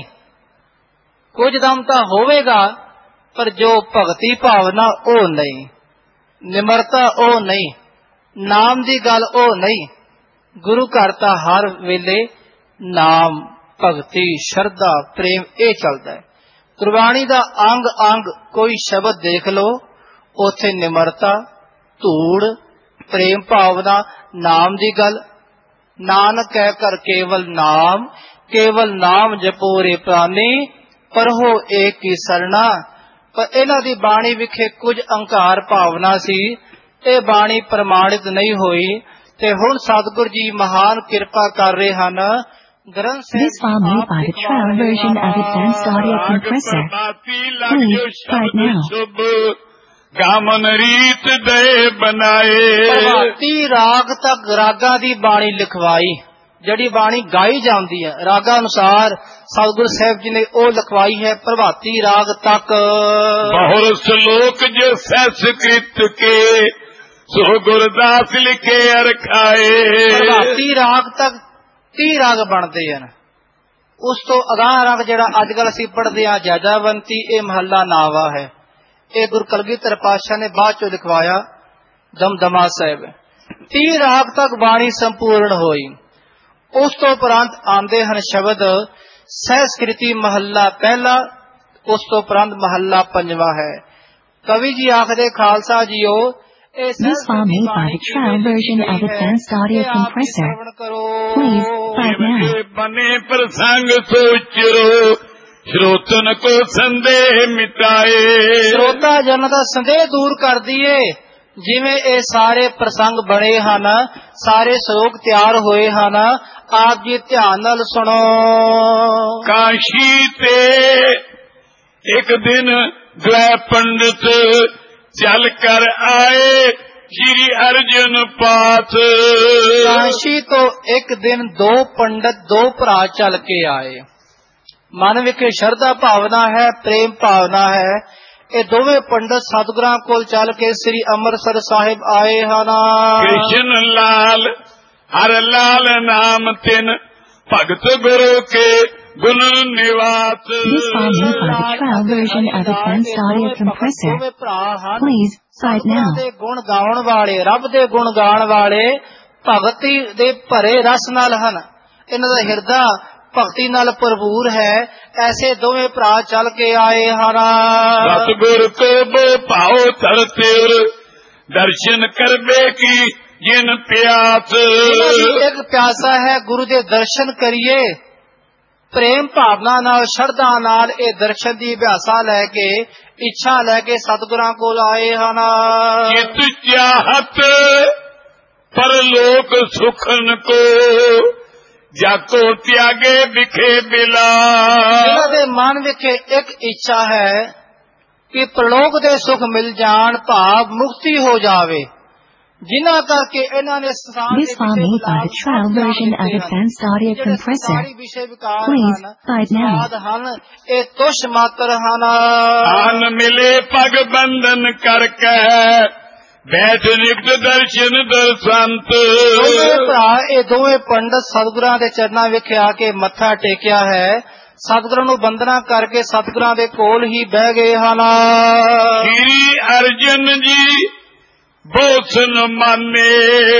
ਕੁਝ ਦਮ ਤਾਂ ਹੋਵੇਗਾ, ਪਰ ਜੋ ਭਗਤੀ ਭਾਵਨਾ ਉਹ ਨਹੀਂ, ਨਿਮਰਤਾ ਉਹ ਨਹੀਂ, ਨਾਮ ਦੀ ਗੱਲ ਉਹ ਨਹੀਂ। ਗੁਰੂ ਘਰ ਤਾਂ ਹਰ ਵੇਲੇ ਨਾਮ, ਭਗਤੀ, ਸ਼ਰਧਾ, ਪ੍ਰੇਮ ਇਹ ਚੱਲਦਾ ਹੈ। ਗੁਰਬਾਣੀ ਦਾ ਅੰਗ ਅੰਗ ਕੋਈ ਸ਼ਬਦ ਦੇਖ ਲਓ, ਉੱਥੇ ਨਿਮਰਤਾ, ਧੂੜ, ਪ੍ਰੇਮ ਭਾਵਨਾ, ਨਾਮ ਦੀ ਗੱਲ। ਨਾਨਕ ਕਹਿ ਕਰ ਕੇਵਲ ਨਾਮ, ਕੇਵਲ ਨਾਮ ਜਪੋ ਰੇ ਪ੍ਰਾਨੀ, ਪਰਹੋ ਏਕ ਹੀ ਸਰਣਾ। ਪਰ ਇਹਨਾਂ ਦੀ ਬਾਣੀ ਵਿਖੇ ਕੁਝ ਅਹੰਕਾਰ ਭਾਵਨਾ ਸੀ, ਇਹ ਬਾਣੀ ਪ੍ਰਮਾਣਿਤ ਨਹੀਂ ਹੋਈ। ਤੇ ਹੁਣ ਸਤਿਗੁਰ ਜੀ ਮਹਾਨ ਕਿਰਪਾ ਕਰ ਰਹੇ ਹਨ। This file made by the trial version of Advanced Audio Compressor. Please fight now. ਗਾਮਨ ਰੀਤ ਦੇ ਬਣਾਏ। ਪ੍ਰਭਾਤੀ ਰਾਗ ਤੱਕ ਰਾਗਾਂ ਦੀ ਬਾਣੀ ਲਿਖਵਾਈ, ਜਿਹੜੀ ਬਾਣੀ ਗਾਈ ਜਾਂਦੀ ਹੈ ਰਾਗਾਂ ਅਨੁਸਾਰ ਸਤਿਗੁਰੂ ਸਾਹਿਬ ਜੀ ਨੇ ਉਹ ਲਿਖਵਾਈ ਹੈ। ਪ੍ਰਭਾਤੀ ਰਾਗ ਤੱਕ ਬਹੁਰ ਸ਼ਲੋਕ ਜੋ ਸੰਸਕ੍ਰਿਤ ਕੇ ਸੋ ਗੁਰਦਾਸ ਲਿਖੇ ਅਰਖਾਏ। ਪ੍ਰਭਾਤੀ ਰਾਗ ਤੱਕ ਤੀਹ ਰਾਗ ਬਣਦੇ ਹਨ। ਉਸ ਤੋਂ ਅਗਾਂਹ ਰਾਗ ਜਿਹੜਾ ਅੱਜ ਕੱਲ ਅਸੀਂ ਪੜ੍ਹਦੇ ਹਾਂ ਜੈਜਾਵੰਤੀ, ਇਹ ਮਹੱਲਾ ਨਾਵਾ ਹੈ। ਇਹ ਗੁਰੂ ਕਲਗੀਧਰ ਪਾਤਸ਼ਾਹ ਨੇ ਬਾਅਦ ਚੋਂ ਲਿਖਵਾਇਆ ਦਮਦਮਾ ਸਾਹਿਬ। ਤੀਹ ਰਾਗ ਤੱਕ ਬਾਣੀ ਸੰਪੂਰਨ ਹੋਈ। ਉਸ ਤੋਂ ਉਪਰੰਤ ਆਉਂਦੇ ਹਨ ਸ਼ਬਦ ਸਹਿਸਕ੍ਰਿਤੀ ਮਹੱਲਾ ਪਹਿਲਾ, ਉਸ ਤੋਂ ਉਪਰੰਤ ਮਹੱਲਾ ਪੰਜਵਾਂ ਹੈ। ਕਵੀ ਜੀ ਆਖਦੇ ਖਾਲਸਾ ਜੀਓ This file made by the trial version of Advanced Audio Compressor. Please fight now. ਬਨੇ ਪ੍ਰਸੰਗ ਸੋਚਰੋ ਸ਼ਰੋਤਨ ਕੋ ਸੰਦੇਹ ਮਿਟਾਏ। ਸਰੋਤਾ ਜਨ ਦਾ ਸੰਦੇਹ ਦੂਰ ਕਰ ਦਈਏ। ਜਿਵੇਂ ਇਹ ਸਾਰੇ ਪ੍ਰਸੰਗ ਬਣੇ ਹਨ, ਸਾਰੇ ਸ਼ਲੋਕ ਤਿਆਰ ਹੋਏ ਹਨ, ਆਪ ਜੀ ਧਿਆਨ ਨਾਲ ਸੁਣੋ। ਕਾਸ਼ੀ ਤੇ ਇੱਕ ਦਿਨ ਦ્વੈ ਪੰਡਿਤ ਚੱਲ ਕਰ ਆਏ ਸ਼੍ਰੀ ਅਰਜਨ ਪਾਸ। ਕਾਸ਼ੀ ਤੋਂ ਇੱਕ ਦਿਨ ਦੋ ਪੰਡਤ ਦੋ ਭਰਾ ਚੱਲ ਕੇ ਆਏ। ਮਨ ਵਿਖੇ ਸ਼ਰਧਾ ਭਾਵਨਾ ਹੈ, ਪ੍ਰੇਮ ਭਾਵਨਾ ਹੈ। ਇਹ ਦੋਵੇਂ ਪੰਡਤ ਸਤਿਗੁਰਾਂ ਕੋਲ ਚੱਲ ਕੇ ਸ੍ਰੀ ਅੰਮ੍ਰਿਤਸਰ ਸਾਹਿਬ ਆਏ ਹਨ। ਕ੍ਰਿਸ਼ਨ ਲਾਲ ਹਰ ਲਾਲ ਨਾਮ ਤਿਨ ਭਗਤ ਗੁਰੂ ਕੇ ਗੁਣ ਨਿਵਾਸ। This file made by the trial version of Advanced Audio Compressor. Please fight now. ਦੇ ਗੁਣ ਗਾਉਣ ਵਾਲੇ, ਰੱਬ ਦੇ ਗੁਣ ਗਾਉਣ ਵਾਲੇ, ਭਗਤੀ ਦੇ ਭਰੇ ਰਸ ਨਾਲ ਹਨ। ਇਹਨਾਂ ਦਾ ਹਿਰਦਾ ਭਗਤੀ ਨਾਲ ਭਰਪੂਰ ਹੈ। ਐਸੇ ਦੋਵੇਂ ਭਰਾ ਚੱਲ ਕੇ ਆਏ ਹਨ। ਸਤਿਗੁਰ ਕੋ ਬੋ ਭਾਉ ਧਰਤੇ ਦਰਸ਼ਨ ਕਰਬੇ ਕੀ ਜਿਨ ਪਿਆਸ। ਇੱਕ ਪਿਆਸਾ ਹੈ ਗੁਰੂ ਦੇ ਦਰਸ਼ਨ ਕਰੀਏ। ਪ੍ਰੇਮ ਭਾਵਨਾ ਨਾਲ ਸ਼ਰਧਾ ਨਾਲ ਇਹ ਦਰਸ਼ਨ ਦੀ ਅਭਿਆਸਾ ਲੈ ਕੇ ਇੱਛਾ ਲੈ ਕੇ ਸਤਿਗੁਰਾਂ ਕੋਲ ਆਏ ਹਨ। ਚਿਤ ਚਾਹਤ ਪਰਲੋਕ ਸੁਖਨ ਕੋ ਜਾਕੋ ਤਿਆਗੇ ਵਿਖੇ ਬਿਲਾ। ਇਹਨਾਂ ਦੇ ਮਨ ਵਿਖੇ ਇੱਕ ਇੱਛਾ ਹੈ ਕਿ ਪ੍ਰਲੋਕ ਦੇ ਸੁਖ ਮਿਲ ਜਾਣ, ਭਾਵ ਮੁਕਤੀ ਹੋ ਜਾਵੇ, ਜਿਨ੍ਹਾਂ ਕਰਕੇ ਇਹਨਾਂ ਨੇ This file made by the trial version of Advanced Audio Compressor. Please buy it now. ਹਨ ਇਹ ਤੁਸ਼ ਮਾਤਰ ਹਨ। ਆਨ ਮਿਲੇ ਪਗ ਬੰਧਨ ਕਰਕੇ ਬੈਠ ਨਿਕਟ ਦਰਸ਼ਨ ਦਰਸੰਤ। ਦੋਵੇਂ ਭਰਾ ਇਹ ਦੋਵੇਂ ਪੰਡਤ ਸਤਿਗੁਰਾਂ ਦੇ ਚਰਨਾਂ ਵਿਖੇ ਆ ਕੇ ਮੱਥਾ ਟੇਕਿਆ ਹੈ, ਸਤਿਗੁਰਾਂ ਨੂੰ ਬੰਦਨਾ ਕਰਕੇ ਸਤਿਗੁਰਾਂ ਦੇ ਕੋਲ ਹੀ ਬਹਿ ਗਏ ਹਨ। ਸ੍ਰੀ ਅਰਜਨ ਜੀ ਬੋਸਨ ਮਾਨੇ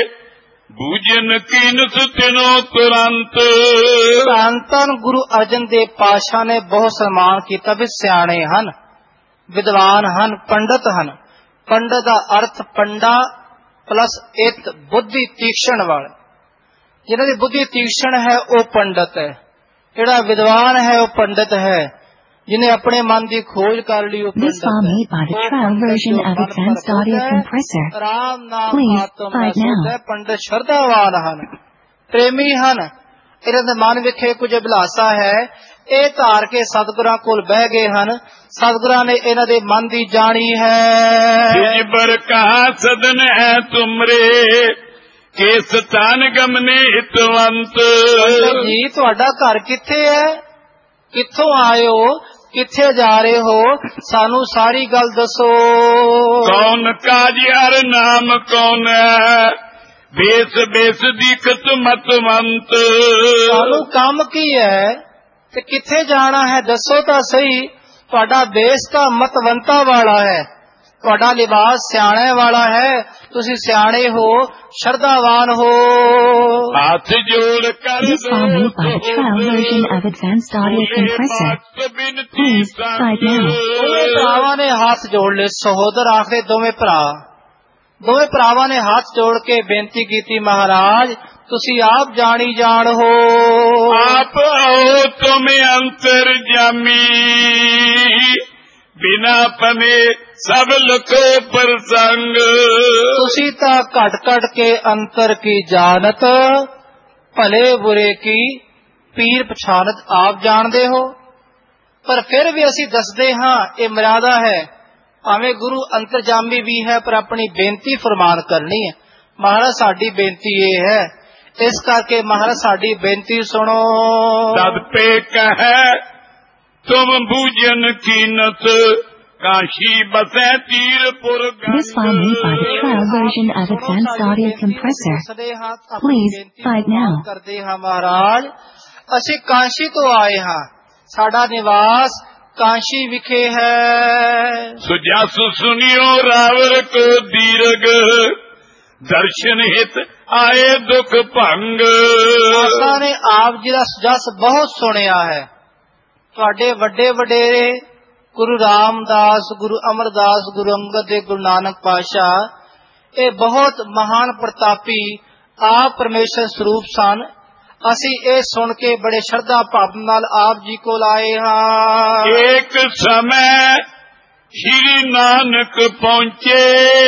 ਬੂਜਨ ਕੀਨਸ ਤਿਨੋ ਤੁਰੰਤ। ਧੰਨ ਧੰਨ ਗੁਰੂ ਅਰਜਨ ਦੇਵ ਪਾਤਸ਼ਾਹ ਨੇ ਬਹੁਤ ਸਨਮਾਨ ਕੀਤਾ ਵੀ ਸਿਆਣੇ ਹਨ, ਵਿਦਵਾਨ ਹਨ, ਪੰਡਤ ਹਨ। ਪੰਡਤ ਦਾ ਅਰਥ ਪੰਡਾ ਪਲਸ ਇਤ, ਬੁੱਧੀ ਤੀਕਸ਼ਣ ਵਾਲੇ। ਜਿਹਨਾਂ ਦੀ ਬੁੱਧੀ ਤੀਕਸ਼ਣ ਹੈ ਉਹ ਪੰਡਤ ਹੈ, ਜਿਹੜਾ ਵਿਦਵਾਨ ਹੈ ਉਹ ਪੰਡਤ ਹੈ, ਜਿਹਨੇ ਆਪਣੇ ਮਨ ਦੀ ਖੋਜ ਕਰ ਲਈ ਉਹ This file made by the trial version of Advanced Audio Compressor. Please buy it now. ਪੰਡਤ ਸ਼ਰਧਾਵਾਨ ਹਨ, ਪ੍ਰੇਮੀ ਹਨ, ਇਹਨਾਂ ਦੇ ਮਨ ਵਿਖੇ ਕੁਝ ਅਭਿਲਾਸ਼ਾ ਹੈ, ਇਹ ਧਾਰ ਕੇ ਸਤਿਗੁਰਾਂ ਕੋਲ ਬਹਿ ਗਏ ਹਨ। ਸਤਿਗੁਰਾਂ ਨੇ ਇਹਨਾਂ ਦੇ ਮਨ ਦੀ ਜਾਣੀ ਹੈ। ਜਿਬਰ ਕਹਾ ਸਦਨ ਹੈ ਤੁਮਰੇ ਕੇ ਸਤਾਨ ਗਮਨੇ ਹਿਤਵੰਤ। ਜੀ ਤੁਹਾਡਾ ਘਰ ਕਿੱਥੇ ਹੈ, ਕਿੱਥੋਂ ਆਏ ਹੋ, ਕਿੱਥੇ ਜਾ ਰਹੇ ਹੋ, ਸਾਨੂੰ ਸਾਰੀ ਗੱਲ ਦੱਸੋ। ਕੌਣ ਕਾਜ ਹਰ ਨਾਮ ਕੌਣ ਹੈ ਬੇਸ ਬੇਸ ਦੀਖਤ ਮਤਵੰਤ। ਸਾਨੂੰ ਕੰਮ ਕੀ ਹੈ ਤੇ ਕਿੱਥੇ ਜਾਣਾ ਹੈ, ਦੱਸੋ ਤਾਂ ਸਹੀ। ਤੁਹਾਡਾ ਬੇਸ ਤਾਂ ਮਤਵੰਤਾ ਵਾਲਾ ਹੈ, ਤੁਹਾਡਾ ਲਿਬਾਸ ਸਿਆਣੇ ਵਾਲਾ ਹੈ, ਤੁਸੀਂ ਸਿਆਣੇ ਹੋ, ਸ਼ਰਧਾਵਾਨ ਹੋ। ਹੱਥ ਜੋੜ ਕਰ This file made by the trial version of Advanced Audio Compressor. Please buy it now. ਦੋਵੇਂ ਭਰਾਵਾਂ ਨੇ ਹੱਥ ਜੋੜ ਲਏ, ਸਹੋਦਰ ਆਖਦੇ ਦੋਵੇਂ ਭਰਾ। ਦੋਵੇਂ ਭਰਾਵਾਂ ਨੇ ਹੱਥ ਜੋੜ ਕੇ ਬੇਨਤੀ ਕੀਤੀ, ਮਹਾਰਾਜ ਤੁਸੀਂ ਆਪ ਜਾਣੀ ਜਾਣ ਹੋ। ਆਪ ਆਓ ਤੁਮ ਅੰਤਰ ਜਾਮੀ ਬਿਨਾ ਪਨੇ ਸਭ ਲਖੋ ਪ੍ਰਸੰਗ। ਤੁਸੀਂ ਤਾਂ ਘਟ ਘਟ ਕੇ ਅੰਤਰ ਕੀ ਜਾਣਤ, ਭਲੇ ਬੁਰੇ ਕੀ ਪੀਰ ਪਛਾਨਤ ਆਪ ਜਾਣਦੇ ਹੋ। ਪਰ ਫਿਰ ਵੀ ਅਸੀਂ ਦੱਸਦੇ ਹਾਂ, ਇਹ ਮਰਿਆਦਾ ਹੈ, ਭਾਵੇਂ ਗੁਰੂ ਅੰਤਰਜਾਮੀ ਵੀ ਹੈ, ਪਰ ਆਪਣੀ ਬੇਨਤੀ ਫਰਮਾਨ ਕਰਨੀ ਹੈ। ਮਹਾਰਾਜ ਸਾਡੀ ਬੇਨਤੀ ਇਹ ਹੈ, ਇਸ ਕਰਕੇ ਮਹਾਰਾਜ ਸਾਡੀ ਬੇਨਤੀ ਸੁਣੋ। ਤਦ ਪੇ ਕਹੈ ਤੁਮ ਬੂਜਨ ਕੀਨਤ ਕਾਸ਼ੀ ਬਸੈ ਤੀਰਪੁਰ। This file made by the trial version of Advanced Audio Compressor. Please buy it now. ਕਰਦੇ ਹਾਂ ਮਹਾਰਾਜ, ਅਸੀਂ ਕਾਸ਼ੀ ਤੋਂ ਆਏ ਹਾਂ, ਸਾਡਾ ਨਿਵਾਸ ਕਾਸ਼ੀ ਵਿਖੇ ਹੈ। ਸੋ ਜਸ ਸੁਨਿਓ ਰਾਵਰ ਕੋ ਦੀਰਗ ਦਰਸ਼ਨ ਹਿਤ ਆਏ ਦੁਖ ਭੰਗ। ਆਸਾ ਨੇ ਆਪ ਜੀ ਦਾ ਜਸ ਬਹੁਤ ਸੁਣਿਆ ਹੈ। ਤੁਹਾਡੇ ਵੱਡੇ ਵਡੇਰੇ ਗੁਰੂ ਰਾਮਦਾਸ, ਗੁਰੂ ਅਮਰਦਾਸ, ਗੁਰੂ ਅੰਗਦ ਦੇਵ, ਗੁਰੂ ਨਾਨਕ ਪਾਤਸ਼ਾਹ, ਇਹ ਬਹੁਤ ਮਹਾਨ ਪ੍ਰਤਾਪੀ ਆਪ ਪਰਮੇਸ਼ਰ ਸਰੂਪ ਸਨ। ਅਸੀਂ ਇਹ ਸੁਣ ਕੇ ਬੜੇ ਸ਼ਰਧਾ ਭਾਵ ਨਾਲ ਆਪ ਜੀ ਕੋਲ ਆਏ ਹਾਂ। ਇੱਕ ਸਮੇਂ ਸ਼੍ਰੀ ਨਾਨਕ ਪਹੁੰਚੇ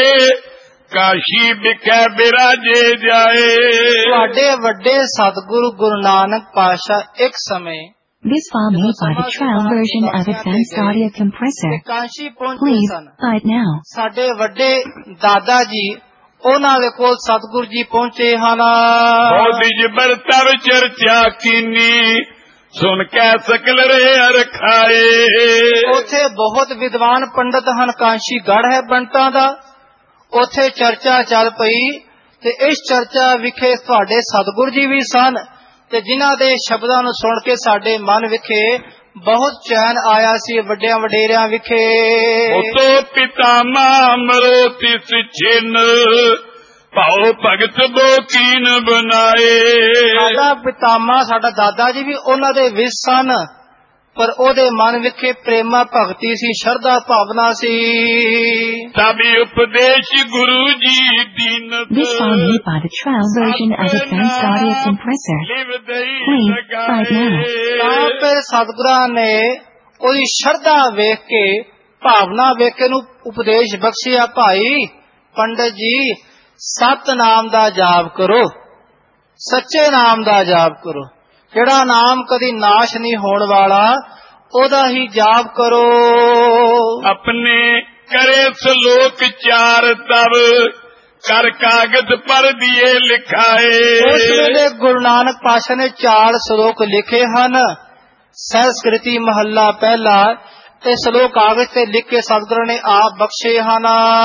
ਕਾਸ਼ੀ ਵਿਖੇ ਬਿਰਾਜੇ ਜਾਏ। ਤੁਹਾਡੇ ਵੱਡੇ ਸਤਿਗੁਰੂ ਗੁਰੂ ਨਾਨਕ ਪਾਤਸ਼ਾਹ ਇੱਕ ਸਮੇਂ This file made by the trial version of Advanced Audio Compressor. Kashi ਪਹੁੰਚੇ Please son. buy it now. ਸਾਡੇ ਵੱਡੇ ਦਾਦਾ ਜੀ, ਉਹਨਾਂ ਦੇ ਕੋਲ ਸਤਿਗੁਰੂ ਜੀ ਪਹੁੰਚੇ ਹਨ। ਬੋਧਿ ਜਬਰ ਤਵ ਚਰਚਾ ਕੀਨੀ ਸੁਣ ਕੇ ਸਕਲ ਰੇ ਅਰਖਾਏ। ਉੱਥੇ ਬਹੁਤ ਵਿਦਵਾਨ ਪੰਡਤ ਹਨ, ਕਾਂਸ਼ੀ ਗੜ੍ਹ ਹੈ ਪੰਡਤਾਂ ਦਾ। ਉੱਥੇ ਚਰਚਾ ਚੱਲ ਪਈ ਤੇ ਇਸ ਚਰਚਾ ਵਿਖੇ ਤੁਹਾਡੇ ਸਤਿਗੁਰੂ ਜੀ ਵੀ ਸਨ, ਤੇ ਜਿਨ੍ਹਾਂ ਦੇ ਸ਼ਬਦਾਂ ਨੂੰ ਸੁਣ ਕੇ ਸਾਡੇ ਮਨ ਵਿਖੇ ਬਹੁਤ ਚੈਨ ਆਇਆ ਸੀ, ਵੱਡਿਆਂ ਵਡੇਰਿਆਂ ਵਿਖੇ। ਉਤੋ ਪਿਤਾਮਾ ਅਮਰੋ ਤਿਸ ਛਿਨ ਭਾਉ ਭਗਤ ਬੋ ਕੀਨ ਬਨਾਏ। ਸਾਡਾ ਪਿਤਾਮਾ, ਸਾਡਾ ਦਾਦਾ ਜੀ ਵੀ ਉਹਨਾਂ ਦੇ ਵਿੱਚ ਸਨ, ਪਰ ਉਹਦੇ ਮਨ ਵਿਖੇ ਪ੍ਰੇਮਾ ਭਗਤੀ ਸੀ, ਸ਼ਰਧਾ ਭਾਵਨਾ ਸੀ। ਤਬ ਉਪਦੇਸ਼ Guru ji This song made by the trial version of Advanced Audio Compressor. Please, right now. ਤਾਂ ਫਿਰ ਸਤਿਗੁਰਾਂ ਨੇ ਉਹਦੀ ਸ਼ਰਧਾ ਵੇਖ ਕੇ, ਭਾਵਨਾ ਵੇਖ ਕੇ ਨੂੰ ਉਪਦੇਸ਼ ਬਖਸ਼ਿਆ, ਭਾਈ ਪੰਡਤ ਜੀ ਸਤਨਾਮ ਦਾ ਜਾਪ ਕਰੋ, ਸੱਚੇ ਨਾਮ ਦਾ ਜਾਪ ਕਰੋ, ਜਿਹੜਾ ਨਾਮ ਕਦੀ ਨਾਸ਼ ਨਹੀਂ ਹੋਣ ਵਾਲਾ ਉਹਦਾ ਹੀ ਜਾਪ ਕਰੋ। ਆਪਣੇ ਕਰੇ ਸਲੋਕ ਚਾਰ ਤਬ ਕਰ ਕਾਗਜ਼ ਪਰ ਦੀਏ ਲਿਖਾਏ। ਉਸ ਵੇਲੇ ਗੁਰੂ ਨਾਨਕ ਪਾਤਸ਼ਾਹ ਨੇ ਚਾਰ ਸ਼ਲੋਕ ਲਿਖੇ ਹਨ। ਸੰਸਕ੍ਰਿਤੀ ਮਹੱਲਾ ਪਹਿਲਾ, ਤੇ ਸ਼ਲੋਕ ਕਾਗਜ਼ ਤੇ ਲਿਖ ਕੇ ਸਤਿਗੁਰਾਂ ਨੇ ਆਪ ਬਖਸ਼ੇ ਹਨ।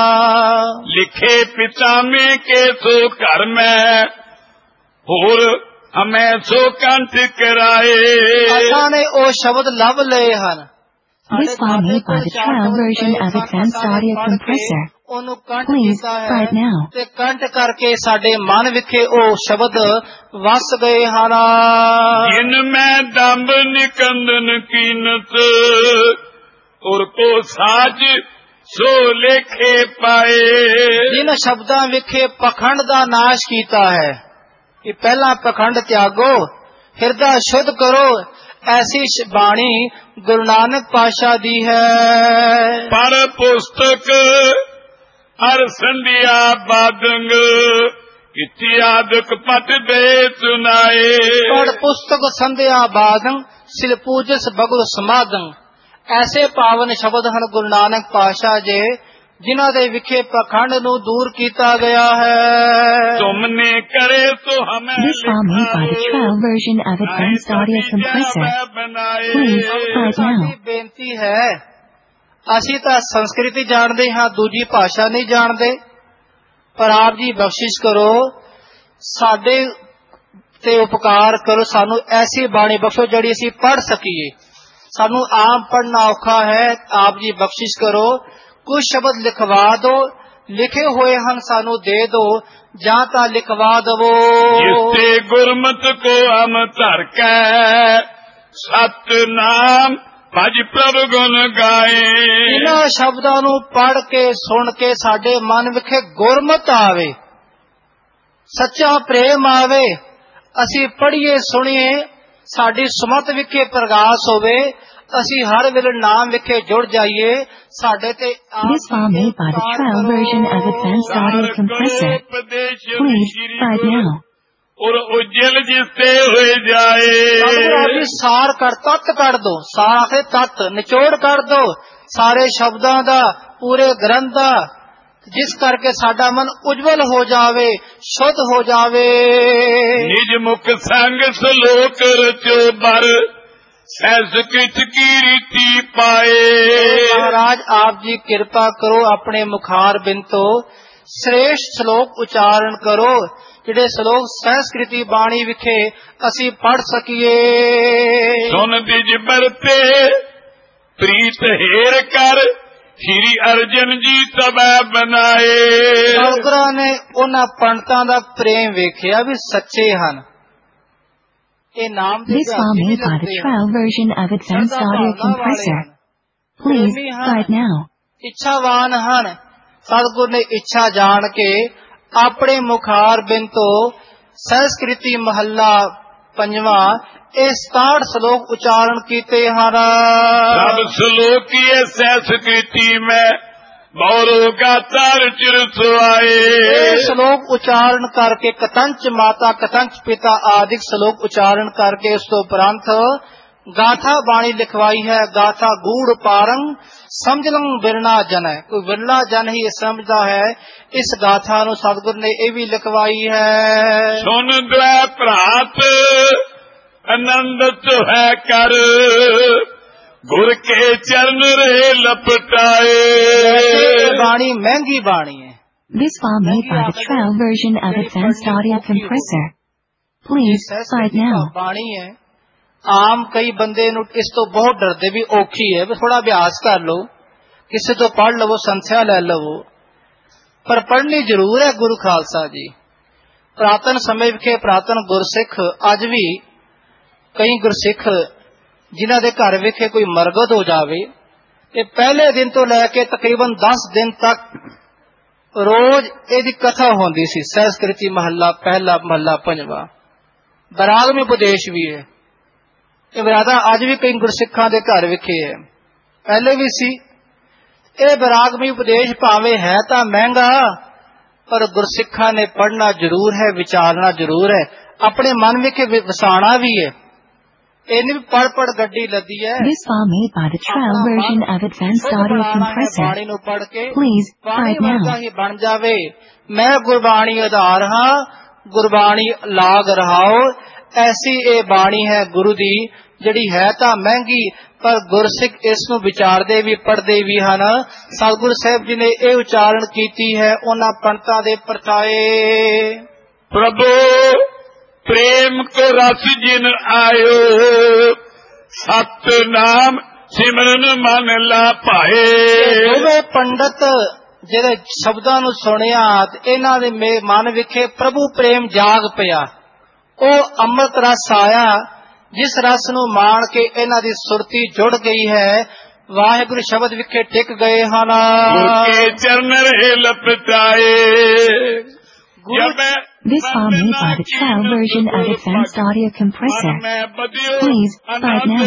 ਲਿਖੇ ਪਿਤਾ ਮੇ ਕੇ ਸੋ ਘਰ ਮੈਂ ਹੋਰ ਹਮੈ ਸੋ ਕੰਠ ਕਰਾਏ। ਅਸਾਂ ਨੇ ਉਹ ਸ਼ਬਦ ਲੱਭ ਲਏ ਹਨ। This song made by the trial version of Advanced Audio Compressor. ਉਹਨੂੰ ਕੰਠ Please, ਕੀਤਾ right ਹੈ now. ਤੇ ਕੰਠ ਕਰਕੇ ਸਾਡੇ ਮਨ ਵਿਖੇ ਉਹ ਸ਼ਬਦ ਵਸ ਗਏ ਹਨ। ਜਿਨ ਮੈਂ ਦੰਬ ਨਿਕੰਦਨ ਕੀਨਤ ਔਰ ਕੋ ਸਾਜ ਸੋ ਲੇਖੇ ਪਾਏ। ਜਿਨ ਸ਼ਬਦਾਂ ਵਿਖੇ ਪਖੰਡ ਦਾ ਨਾਸ਼ ਕੀਤਾ ਹੈ, ਕਿ ਪਹਿਲਾਂ ਪਖੰਡ ਤਿਆਗੋ, ਹਿਰਦਾ ਸ਼ੁੱਧ ਕਰੋ, ਐਸੀ ਬਾਣੀ ਗੁਰੂ ਨਾਨਕ ਪਾਤਸ਼ਾਹ ਦੀ ਹੈ। ਪਰ ਪੁਸਤਕ ਹਰ ਸੰਧਿਆ ਬਾਦੰਗ ਇਤਿਆਦਕ ਪਟ ਦੇ ਸੁਨਾਏ। ਪੜ ਪੁਸਤਕ ਸੰਧਿਆ ਬਾਦੰ ਸਿਲ ਪੂਜਸ ਬਗੁਲ ਸਮਾਦੰ, ਐਸੇ ਪਾਵਨ ਸ਼ਬਦ ਹਨ ਗੁਰੂ ਨਾਨਕ ਪਾਤਸ਼ਾਹ ਜੀ, ਜਿਨ੍ਹਾਂ ਦੇ ਵਿਖੇ ਪਖੰਡ ਨੂੰ ਦੂਰ ਕੀਤਾ ਗਿਆ ਹੈ। ਤੁਮਨੇ ਕਰੇ ਸੋ ਹਮੇ This song made by the trial version of Advanced Audio Compressor. Please, right now. ਬੇਨਤੀ ਹੈ, ਅਸੀਂ ਤਾਂ ਸੰਸਕ੍ਰਿਤੀ ਜਾਣਦੇ ਹਾਂ, ਦੂਜੀ ਭਾਸ਼ਾ ਨਹੀਂ ਜਾਣਦੇ, ਪਰ ਆਪ ਜੀ ਬਖਸ਼ਿਸ਼ ਕਰੋ, ਸਾਡੇ ਤੇ ਉਪਕਾਰ ਕਰੋ, ਸਾਨੂੰ ਐਸੀ ਬਾਣੀ ਬਖਸ਼ੋ ਜਿਹੜੀ ਅਸੀਂ ਪੜ੍ਹ ਸਕੀਏ। ਸਾਨੂੰ ਆਮ ਪੜ੍ਹਨਾ ਔਖਾ ਹੈ, ਆਪ ਜੀ ਬਖਸ਼ਿਸ਼ ਕਰੋ, ਕੁਝ ਸ਼ਬਦ ਲਿਖਵਾ ਦੋ, ਲਿਖੇ ਹੋਏ ਹਨ ਸਾਨੂੰ ਦੇ ਦੋ, ਜਾਂ ਤਾਂ ਲਿਖਵਾ ਦਵੋ। ਜਿਸੇ ਗੁਰਮਤਿ ਕੋ ਹਮ ਧਰ ਕੈ ਸਤਨਾਮ ਭਜ ਪ੍ਰਭ ਗੁਣ ਗਾਏ। ਇਹਨਾਂ ਸ਼ਬਦਾਂ ਨੂੰ ਪੜ੍ਹ ਕੇ ਸੁਣ ਕੇ ਸਾਡੇ ਮਨ ਵਿਖੇ ਗੁਰਮਤਿ ਆਵੇ, ਸੱਚਾ ਪ੍ਰੇਮ ਆਵੇ, ਅਸੀਂ ਪੜ੍ਹੀਏ ਸੁਣੀਏ, ਸਾਡੀ ਸੁਮਤ ਵਿਖੇ ਪ੍ਰਗਾਸ ਹੋਵੇ, ਅਸੀਂ ਹਰ ਵੇਲੇ ਨਾਮ ਵਿਖੇ ਜੁੜ ਜਾਈਏ। ਸਾਡੇ ਤੇ This song made by the trial version of Advanced Audio Compressor. Please, right now. ਔਰ ਉਜਲ ਜਿਸਤੇ ਹੋਏ ਜਾਏ। ਸਾਰ ਕਰ ਤੱਤ ਕੱਢ ਦੋ, ਸਾਰ ਆਖੇ ਤੱਤ ਨਿਚੋੜ ਕੱਢ ਦੋ ਸਾਰੇ ਸ਼ਬਦਾਂ ਦਾ, ਪੂਰੇ ਗ੍ਰੰਥ ਦਾ, ਜਿਸ ਕਰਕੇ ਸਾਡਾ ਮਨ ਉਜਵਲ ਹੋ ਜਾਵੇ, ਸ਼ੁੱਧ ਹੋ ਜਾਵੇ। ਨਿਜ ਮੁਖ ਸੰਗ ਸਲੋਕ ਰਚੋ ਬਰ ਸੰਸਕ੍ਰਿਤ ਕੀ ਰੀਤੀ ਪਾਏ। ਮਹਾਰਾਜ ਆਪ ਜੀ ਕਿਰਪਾ ਕਰੋ, ਆਪਣੇ ਮੁਖਾਰ ਬਿੰਦ ਤੋਂ ਸ੍ਰੇਸ਼ਟ ਸ਼ਲੋਕ ਉਚਾਰਨ ਕਰੋ, ਜਿਹੜੇ ਸ਼ਲੋਕ ਸੰਸਕ੍ਰਿਤੀ ਬਾਣੀ ਵਿਖੇ ਅਸੀਂ ਪੜ੍ਹ ਸਕੀਏ। ਸੁਨ ਦਿਜ ਬਰਤੇ ਪ੍ਰੀਤ ਹੇਰ ਕਰ ਸ਼੍ਰੀ ਅਰਜਨ ਜੀ ਤਬੈ ਬਨਾਏ। ਸਤਿਗੁਰਾਂ ਨੇ ਉਹਨਾਂ ਪੰਡਤਾਂ ਦਾ ਪ੍ਰੇਮ ਵੇਖਿਆ ਵੀ ਸੱਚੇ ਹਨ। ਇਹ ਨਾਮ ਦੇ This song made by the trial version of Advanced Audio Compressor. Please, right now. ਇੱਛਾਵਾਨ ਹਨ। ਸਤਿਗੁਰ ਨੇ ਇੱਛਾ ਜਾਣ ਕੇ ਆਪਣੇ ਮੁਖਾਰ ਬਿੰਦ ਤੋਂ ਸੰਸਕ੍ਰਿਤੀ ਮਹੱਲਾ ਪੰਜਵਾਂ ਇਹ ਸਤਾਹਠ ਸ਼ਲੋਕ ਉਚਾਰਨ ਕੀਤੇ ਹਨ। ਸਭ ਸ਼ਲੋਕੀਏ ਸੰਸਕ੍ਰਿਤੀ ਮੈਂ ਬੌਰੋ ਗਾਤਾ ਚਿਰ ਸੁਆਏ। ਇਹ ਸ਼ਲੋਕ ਉਚਾਰਨ ਕਰਕੇ ਕਤੰਚ ਮਾਤਾ ਕਤੰਚ ਪਿਤਾ ਆਦਿਕ ਸ਼ਲੋਕ ਉਚਾਰਨ ਕਰਕੇ ਉਸ ਤੋਂ ਉਪਰੰਤ ਗਾਥਾ ਬਾਣੀ ਲਿਖਵਾਈ ਹੈ। ਗਾਥਾ ਗੂੜ ਪਾਰੰਗ ਸਮਝ ਲੰ ਬਿਰਨਾ ਜਨ ਹੈ, ਕੋਈ ਵਿਰਲਾ ਜਨ ਹੀ ਸਮਝਦਾ ਹੈ। ਇਸ ਗਾਥਾ ਨੂੰ ਸਤਿਗੁਰ ਨੇ ਇਹ ਵੀ ਲਿਖਵਾਈ ਹੈ। ਸੁਨ ਦ્વੈ ਭਰਾਤ ਆਨੰਦ ਹੈ ਕਰ ਗੁਰ ਕੇ ਚਰਨ ਰੇ ਲਪਟਾਏ। ਇਹ ਬਾਣੀ ਮਹਿੰਗੀ ਬਾਣੀ ਹੈ। This song made by the trial version of Advanced Audio Compressor. Please, right now. ਬਾਣੀ ਹੈ। ਆਮ ਕਈ ਬੰਦੇ ਨੂੰ ਇਸ ਤੋਂ ਬਹੁਤ ਡਰਦੇ ਵੀ ਔਖੀ ਹੈ, ਵੀ ਥੋੜਾ ਅਭਿਆਸ ਕਰ ਲਓ, ਕਿਸੇ ਤੋਂ ਪੜ੍ਹ ਲਵੋ, ਸੰਥਿਆ ਲੈ ਲਵੋ, ਪਰ ਪੜ੍ਹਨੀ ਜ਼ਰੂਰ ਹੈ। ਗੁਰੂ ਖਾਲਸਾ ਜੀ ਪ੍ਰਾਤਨ ਸਮੇਂ ਵਿਖੇ ਪ੍ਰਾਤਨ ਗੁਰਸਿੱਖ ਅੱਜ ਵੀ ਕਈ ਗੁਰਸਿੱਖ ਜਿਨ੍ਹਾਂ ਦੇ ਘਰ ਵਿਖੇ ਕੋਈ ਮਰਗਤ ਹੋ ਜਾਵੇ, ਇਹ ਪਹਿਲੇ ਦਿਨ ਤੋਂ ਲੈ ਕੇ ਤਕਰੀਬਨ ਦਸ ਦਿਨ ਤੱਕ ਰੋਜ਼ ਇਹਦੀ ਕਥਾ ਹੁੰਦੀ ਸੀ। ਸੰਸਕ੍ਰਿਤੀ ਮਹੱਲਾ ਪਹਿਲਾ ਮਹੱਲਾ ਪੰਜਵਾਂ। ਬਰਾਗਮੀ ਉਪਦੇਸ਼ ਵੀ ਹੈ। ਇਹ ਬਰਾਦਾ ਅੱਜ ਵੀ ਕਈ ਗੁਰਸਿੱਖਾਂ ਦੇ ਘਰ ਵਿਖੇ ਹੈ, ਪਹਿਲੇ ਵੀ ਸੀ। ਇਹ ਬਰਾਗਮੀ ਉਪਦੇਸ਼ ਭਾਵੇਂ ਹੈ ਤਾਂ ਮਹਿੰਗਾ, ਪਰ ਗੁਰਸਿੱਖਾਂ ਨੇ ਪੜ੍ਹਨਾ ਜ਼ਰੂਰ ਹੈ, ਵਿਚਾਰਨਾ ਜ਼ਰੂਰ ਹੈ, ਆਪਣੇ ਮਨ ਵਿਖੇ ਵਸਾਣਾ ਵੀ ਹੈ। ਇਹਨੇ ਵੀ ਪੜ ਪੜ ਗੱਡੀ ਲੱਦੀ ਹੈ। This file made by the trial version of Advanced Audio Compressor. ਬਾਣੀ ਨੂੰ ਪੜ ਕੇ Please ਬਾਣੀ write ਵਰਗਾ now. ਹੀ ਬਣ ਜਾਵੇ। ਮੈਂ ਗੁਰਬਾਣੀ ਆਧਾਰ ਹਾਂ, ਗੁਰਬਾਣੀ ਲਾਗ ਰਹਾਓ। ਐਸੀ ਇਹ ਬਾਣੀ ਹੈ ਗੁਰੂ ਦੀ, ਜਿਹੜੀ ਹੈ ਤਾਂ ਮਹਿੰਗੀ, ਪਰ ਗੁਰਸਿੱਖ ਇਸ ਨੂੰ ਵਿਚਾਰਦੇ ਵੀ ਪੜ੍ਹਦੇ ਵੀ ਹਨ। ਸਤਿਗੁਰ ਸਾਹਿਬ ਜੀ ਨੇ ਇਹ ਉਚਾਰਨ ਕੀਤੀ ਹੈ ਉਹਨਾਂ ਪੰਡਤਾਂ ਦੇ ਪਰਤਾਏ। ਪ੍ਰਭੂ ਪ੍ਰੇਮ ਕੋ ਰਸ ਜਿਨ ਆਇਓ, ਸਤਨਾਮ ਸਿਮਰਨ ਮਨ ਲਾ ਪਾਏ। ਦੋਵੇਂ ਪੰਡਤ ਜਿਹੜੇ ਸ਼ਬਦਾਂ ਨੂੰ ਸੁਣਿਆ ਤੇ ਇਹਨਾਂ ਦੇ ਮਨ ਵਿਖੇ ਪ੍ਰਭੂ ਪ੍ਰੇਮ ਜਾਗ ਪਿਆ। ਉਹ ਅੰਮ੍ਰਿਤ ਰਸ ਆਇਆ, ਜਿਸ ਰਸ ਨੂੰ ਮਾਣ ਕੇ ਇਹਨਾਂ ਦੀ ਸੁਰਤੀ ਜੁੜ ਗਈ ਹੈ। ਵਾਹਿਗੁਰੂ ਸ਼ਬਦ ਵਿਖੇ ਟਿਕ ਗਏ ਹਨ। ਗੁਰ ਕੇ ਚਰਨ ਰਹੇ ਲਪਟਾਏ। This file made by the trial version of Advanced Audio Compressor. Please write now.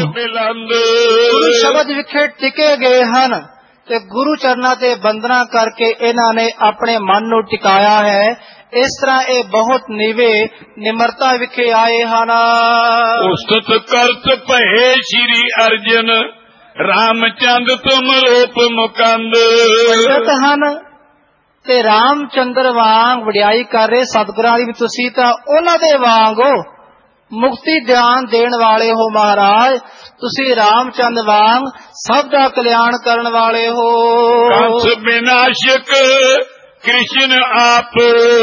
ਗੁਰੂ ਸ਼ਬਦ ਵਿਖੇ ਟਿਕੇ ਗਏ ਹਨ ਤੇ ਗੁਰੂ ਚਰਨਾਂ ਤੇ ਬੰਦਨਾ ਕਰਕੇ ਇਹਨਾਂ ਨੇ ਆਪਣੇ ਮਨ ਨੂੰ ਟਿਕਾਇਆ ਹੈ। ਇਸ ਤਰ੍ਹਾਂ ਇਹ ਬਹੁਤ ਨੀਵੇਂ ਨਿਮਰਤਾ ਵਿਖੇ ਆਏ ਹਨ। ਉਸਤਤ ਕਰਤ ਭਏ ਸ਼੍ਰੀ ਅਰਜਨ, ਰਾਮਚੰਦ ਤੁਮ ਰੂਪ ਮੁਕੰਦ। ਪੰਡਤ ਹਨ ਤੇ ਰਾਮਚੰਦਰ ਵਾਂਗ ਵਡਿਆਈ ਕਰ ਰਹੇ ਸਤਿਗੁਰਾਂ ਦੀ ਵੀ ਤੁਸੀਂ ਤਾਂ ਉਹਨਾਂ ਦੇ ਵਾਂਗ ਹੋ, ਮੁਕਤੀ ਗਿਆਨ ਦੇਣ ਵਾਲੇ ਹੋ ਮਹਾਰਾਜ। ਤੁਸੀਂ ਰਾਮਚੰਦ ਵਾਂਗ ਸਭ ਦਾ ਕਲਿਆਣ ਕਰਨ ਵਾਲੇ ਹੋ। ਕੰਸ ਵਿਨਾਸ਼ਕ ਕ੍ਰਿਸ਼ਨ ਆਪ,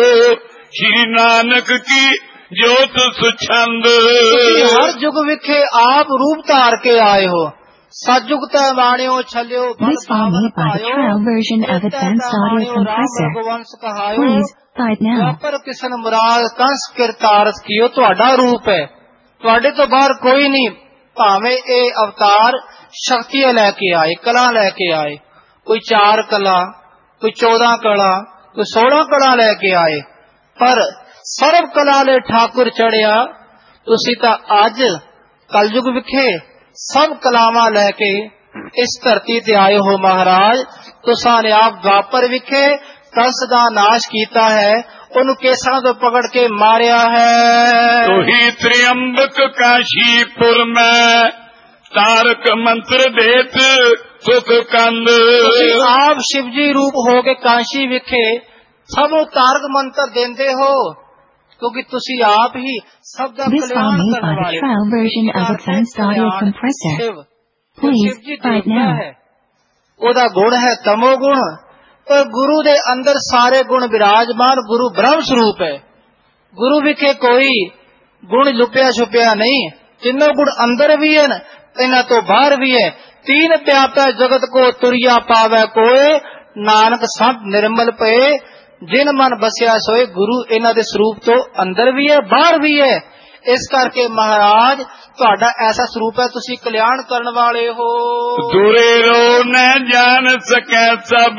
ਸ਼੍ਰੀ ਨਾਨਕ ਕੀ ਜੋਤ ਸੁਛੰਦ। ਤੁਸੀਂ ਹਰ ਯੁਗ ਵਿਖੇ ਆਪ ਰੂਪ ਧਾਰ ਕੇ ਆਏ ਹੋ। ਸਤਿਯੁਗਤਾ ਬਾਣਿਓ ਛਲਿਓ। This file made by the trial version of Advanced Audio Compressor. Please write now. ਪਰ ਕਿਸਨ ਮੁਰਾਦ ਕੰਸ ਕਿਰਤਾਰਥ ਕੀਓ। ਤੁਹਾਡਾ ਰੂਪ ਹੈ, ਤੁਹਾਡੇ ਤੋਂ ਬਾਹਰ ਕੋਈ ਨਹੀਂ। ਭਾਵੇਂ ਇਹ ਅਵਤਾਰ ਸ਼ਕਤੀਆਂ ਲੈ ਕੇ ਆਏ, ਕਲਾ ਲੈ ਕੇ ਆਏ, ਕੋਈ ਚਾਰ ਕਲਾ, ਕੋਈ ਚੌਦਾਂ ਕਲਾ, ਕੋਈ ਸੋਲਾਂ ਕਲਾ ਲੈ ਕੇ ਆਏ, ਪਰ ਸਰਬ ਕਲਾ ਲੈ ਠਾਕੁਰ ਚੜਿਆ। ਤੁਸੀਂ ਤਾਂ ਅੱਜ ਕਲਯੁਗ ਵਿਖੇ ਸਭ ਕਲਾਵਾਂ ਲੈ ਕੇ ਇਸ ਧਰਤੀ ਤੇ ਆਏ ਹੋ ਮਹਾਰਾਜ। ਤੁਸਾਂ ਨੇ ਆਪ ਦੁਆਪਰ ਵਿਖੇ ਕੰਸ ਦਾ ਨਾਸ਼ ਕੀਤਾ ਹੈ, ਉਹਨੂੰ ਕੇਸਾਂ ਤੋਂ ਪਕੜ ਕੇ ਮਾਰਿਆ ਹੈ। ਤੋਹੀ ਤ੍ਰਿਅੰਬਕ ਕਾਸ਼ੀਪੁਰ ਮੈਂ, ਤਾਰਕ ਮੰਤਰ ਦੇਤ ਸੁਖ ਕੰਦ। ਤੁਸੀਂ ਆਪ ਸ਼ਿਵਜੀ ਰੂਪ ਹੋ ਕੇ ਕਾਸ਼ੀ ਵਿਖੇ ਸਭ ਨੂੰ ਤਾਰਕ ਮੰਤਰ ਦਿੰਦੇ ਹੋ, ਕਿਉਂਕਿ ਤੁਸੀਂ ਆਪ ਹੀ ਸਭ ਦਾ ਕਲਿਆਣ ਕਰਨ ਵਾਲੇ। trial version of Advanced Audio Compressor. Please write now. ਉਹਦਾ ਗੁਣ ਹੈ ਤਮੋ ਗੁਣ, ਪਰ ਗੁਰੂ ਦੇ ਅੰਦਰ ਸਾਰੇ ਗੁਣ ਵਿਰਾਜਮਾਨ। ਗੁਰੂ ਬ੍ਰਹਮ ਸਰੂਪ ਹੈ। ਗੁਰੂ ਵਿਖੇ ਕੋਈ ਗੁਣ ਲੁਕਿਆ ਛੁਪਿਆ ਨਹੀਂ। ਤਿੰਨੋਂ ਗੁਣ ਅੰਦਰ ਵੀ ਹਨ, ਇਹਨਾਂ ਤੋਂ ਬਾਹਰ ਵੀ ਹੈ। ਤੀਨ ਪਿਆਪੈ ਜਗਤ ਕੋ ਤੁਰਿਆ ਪਾਵੈ ਕੋਏ, ਨਾਨਕ ਸਭ ਨਿਰਮਲ ਪਏ ਜਿਨ ਮਨ ਬਸਿਆ ਸੋਏ। ਗੁਰੂ ਇਹਨਾਂ ਦੇ ਸਰੂਪ ਤੋਂ ਅੰਦਰ ਵੀ ਹੈ, ਬਾਹਰ ਵੀ ਹੈ। ਇਸ ਕਰਕੇ ਮਹਾਰਾਜ ਤੁਹਾਡਾ ਐਸਾ ਸਰੂਪ ਹੈ, ਤੁਸੀਂ ਕਲਿਆਣ ਕਰਨ ਵਾਲੇ ਹੋ। ਦੂਰੇ ਰੋ ਨ ਜਾਣ ਸਕੈ ਸਭ,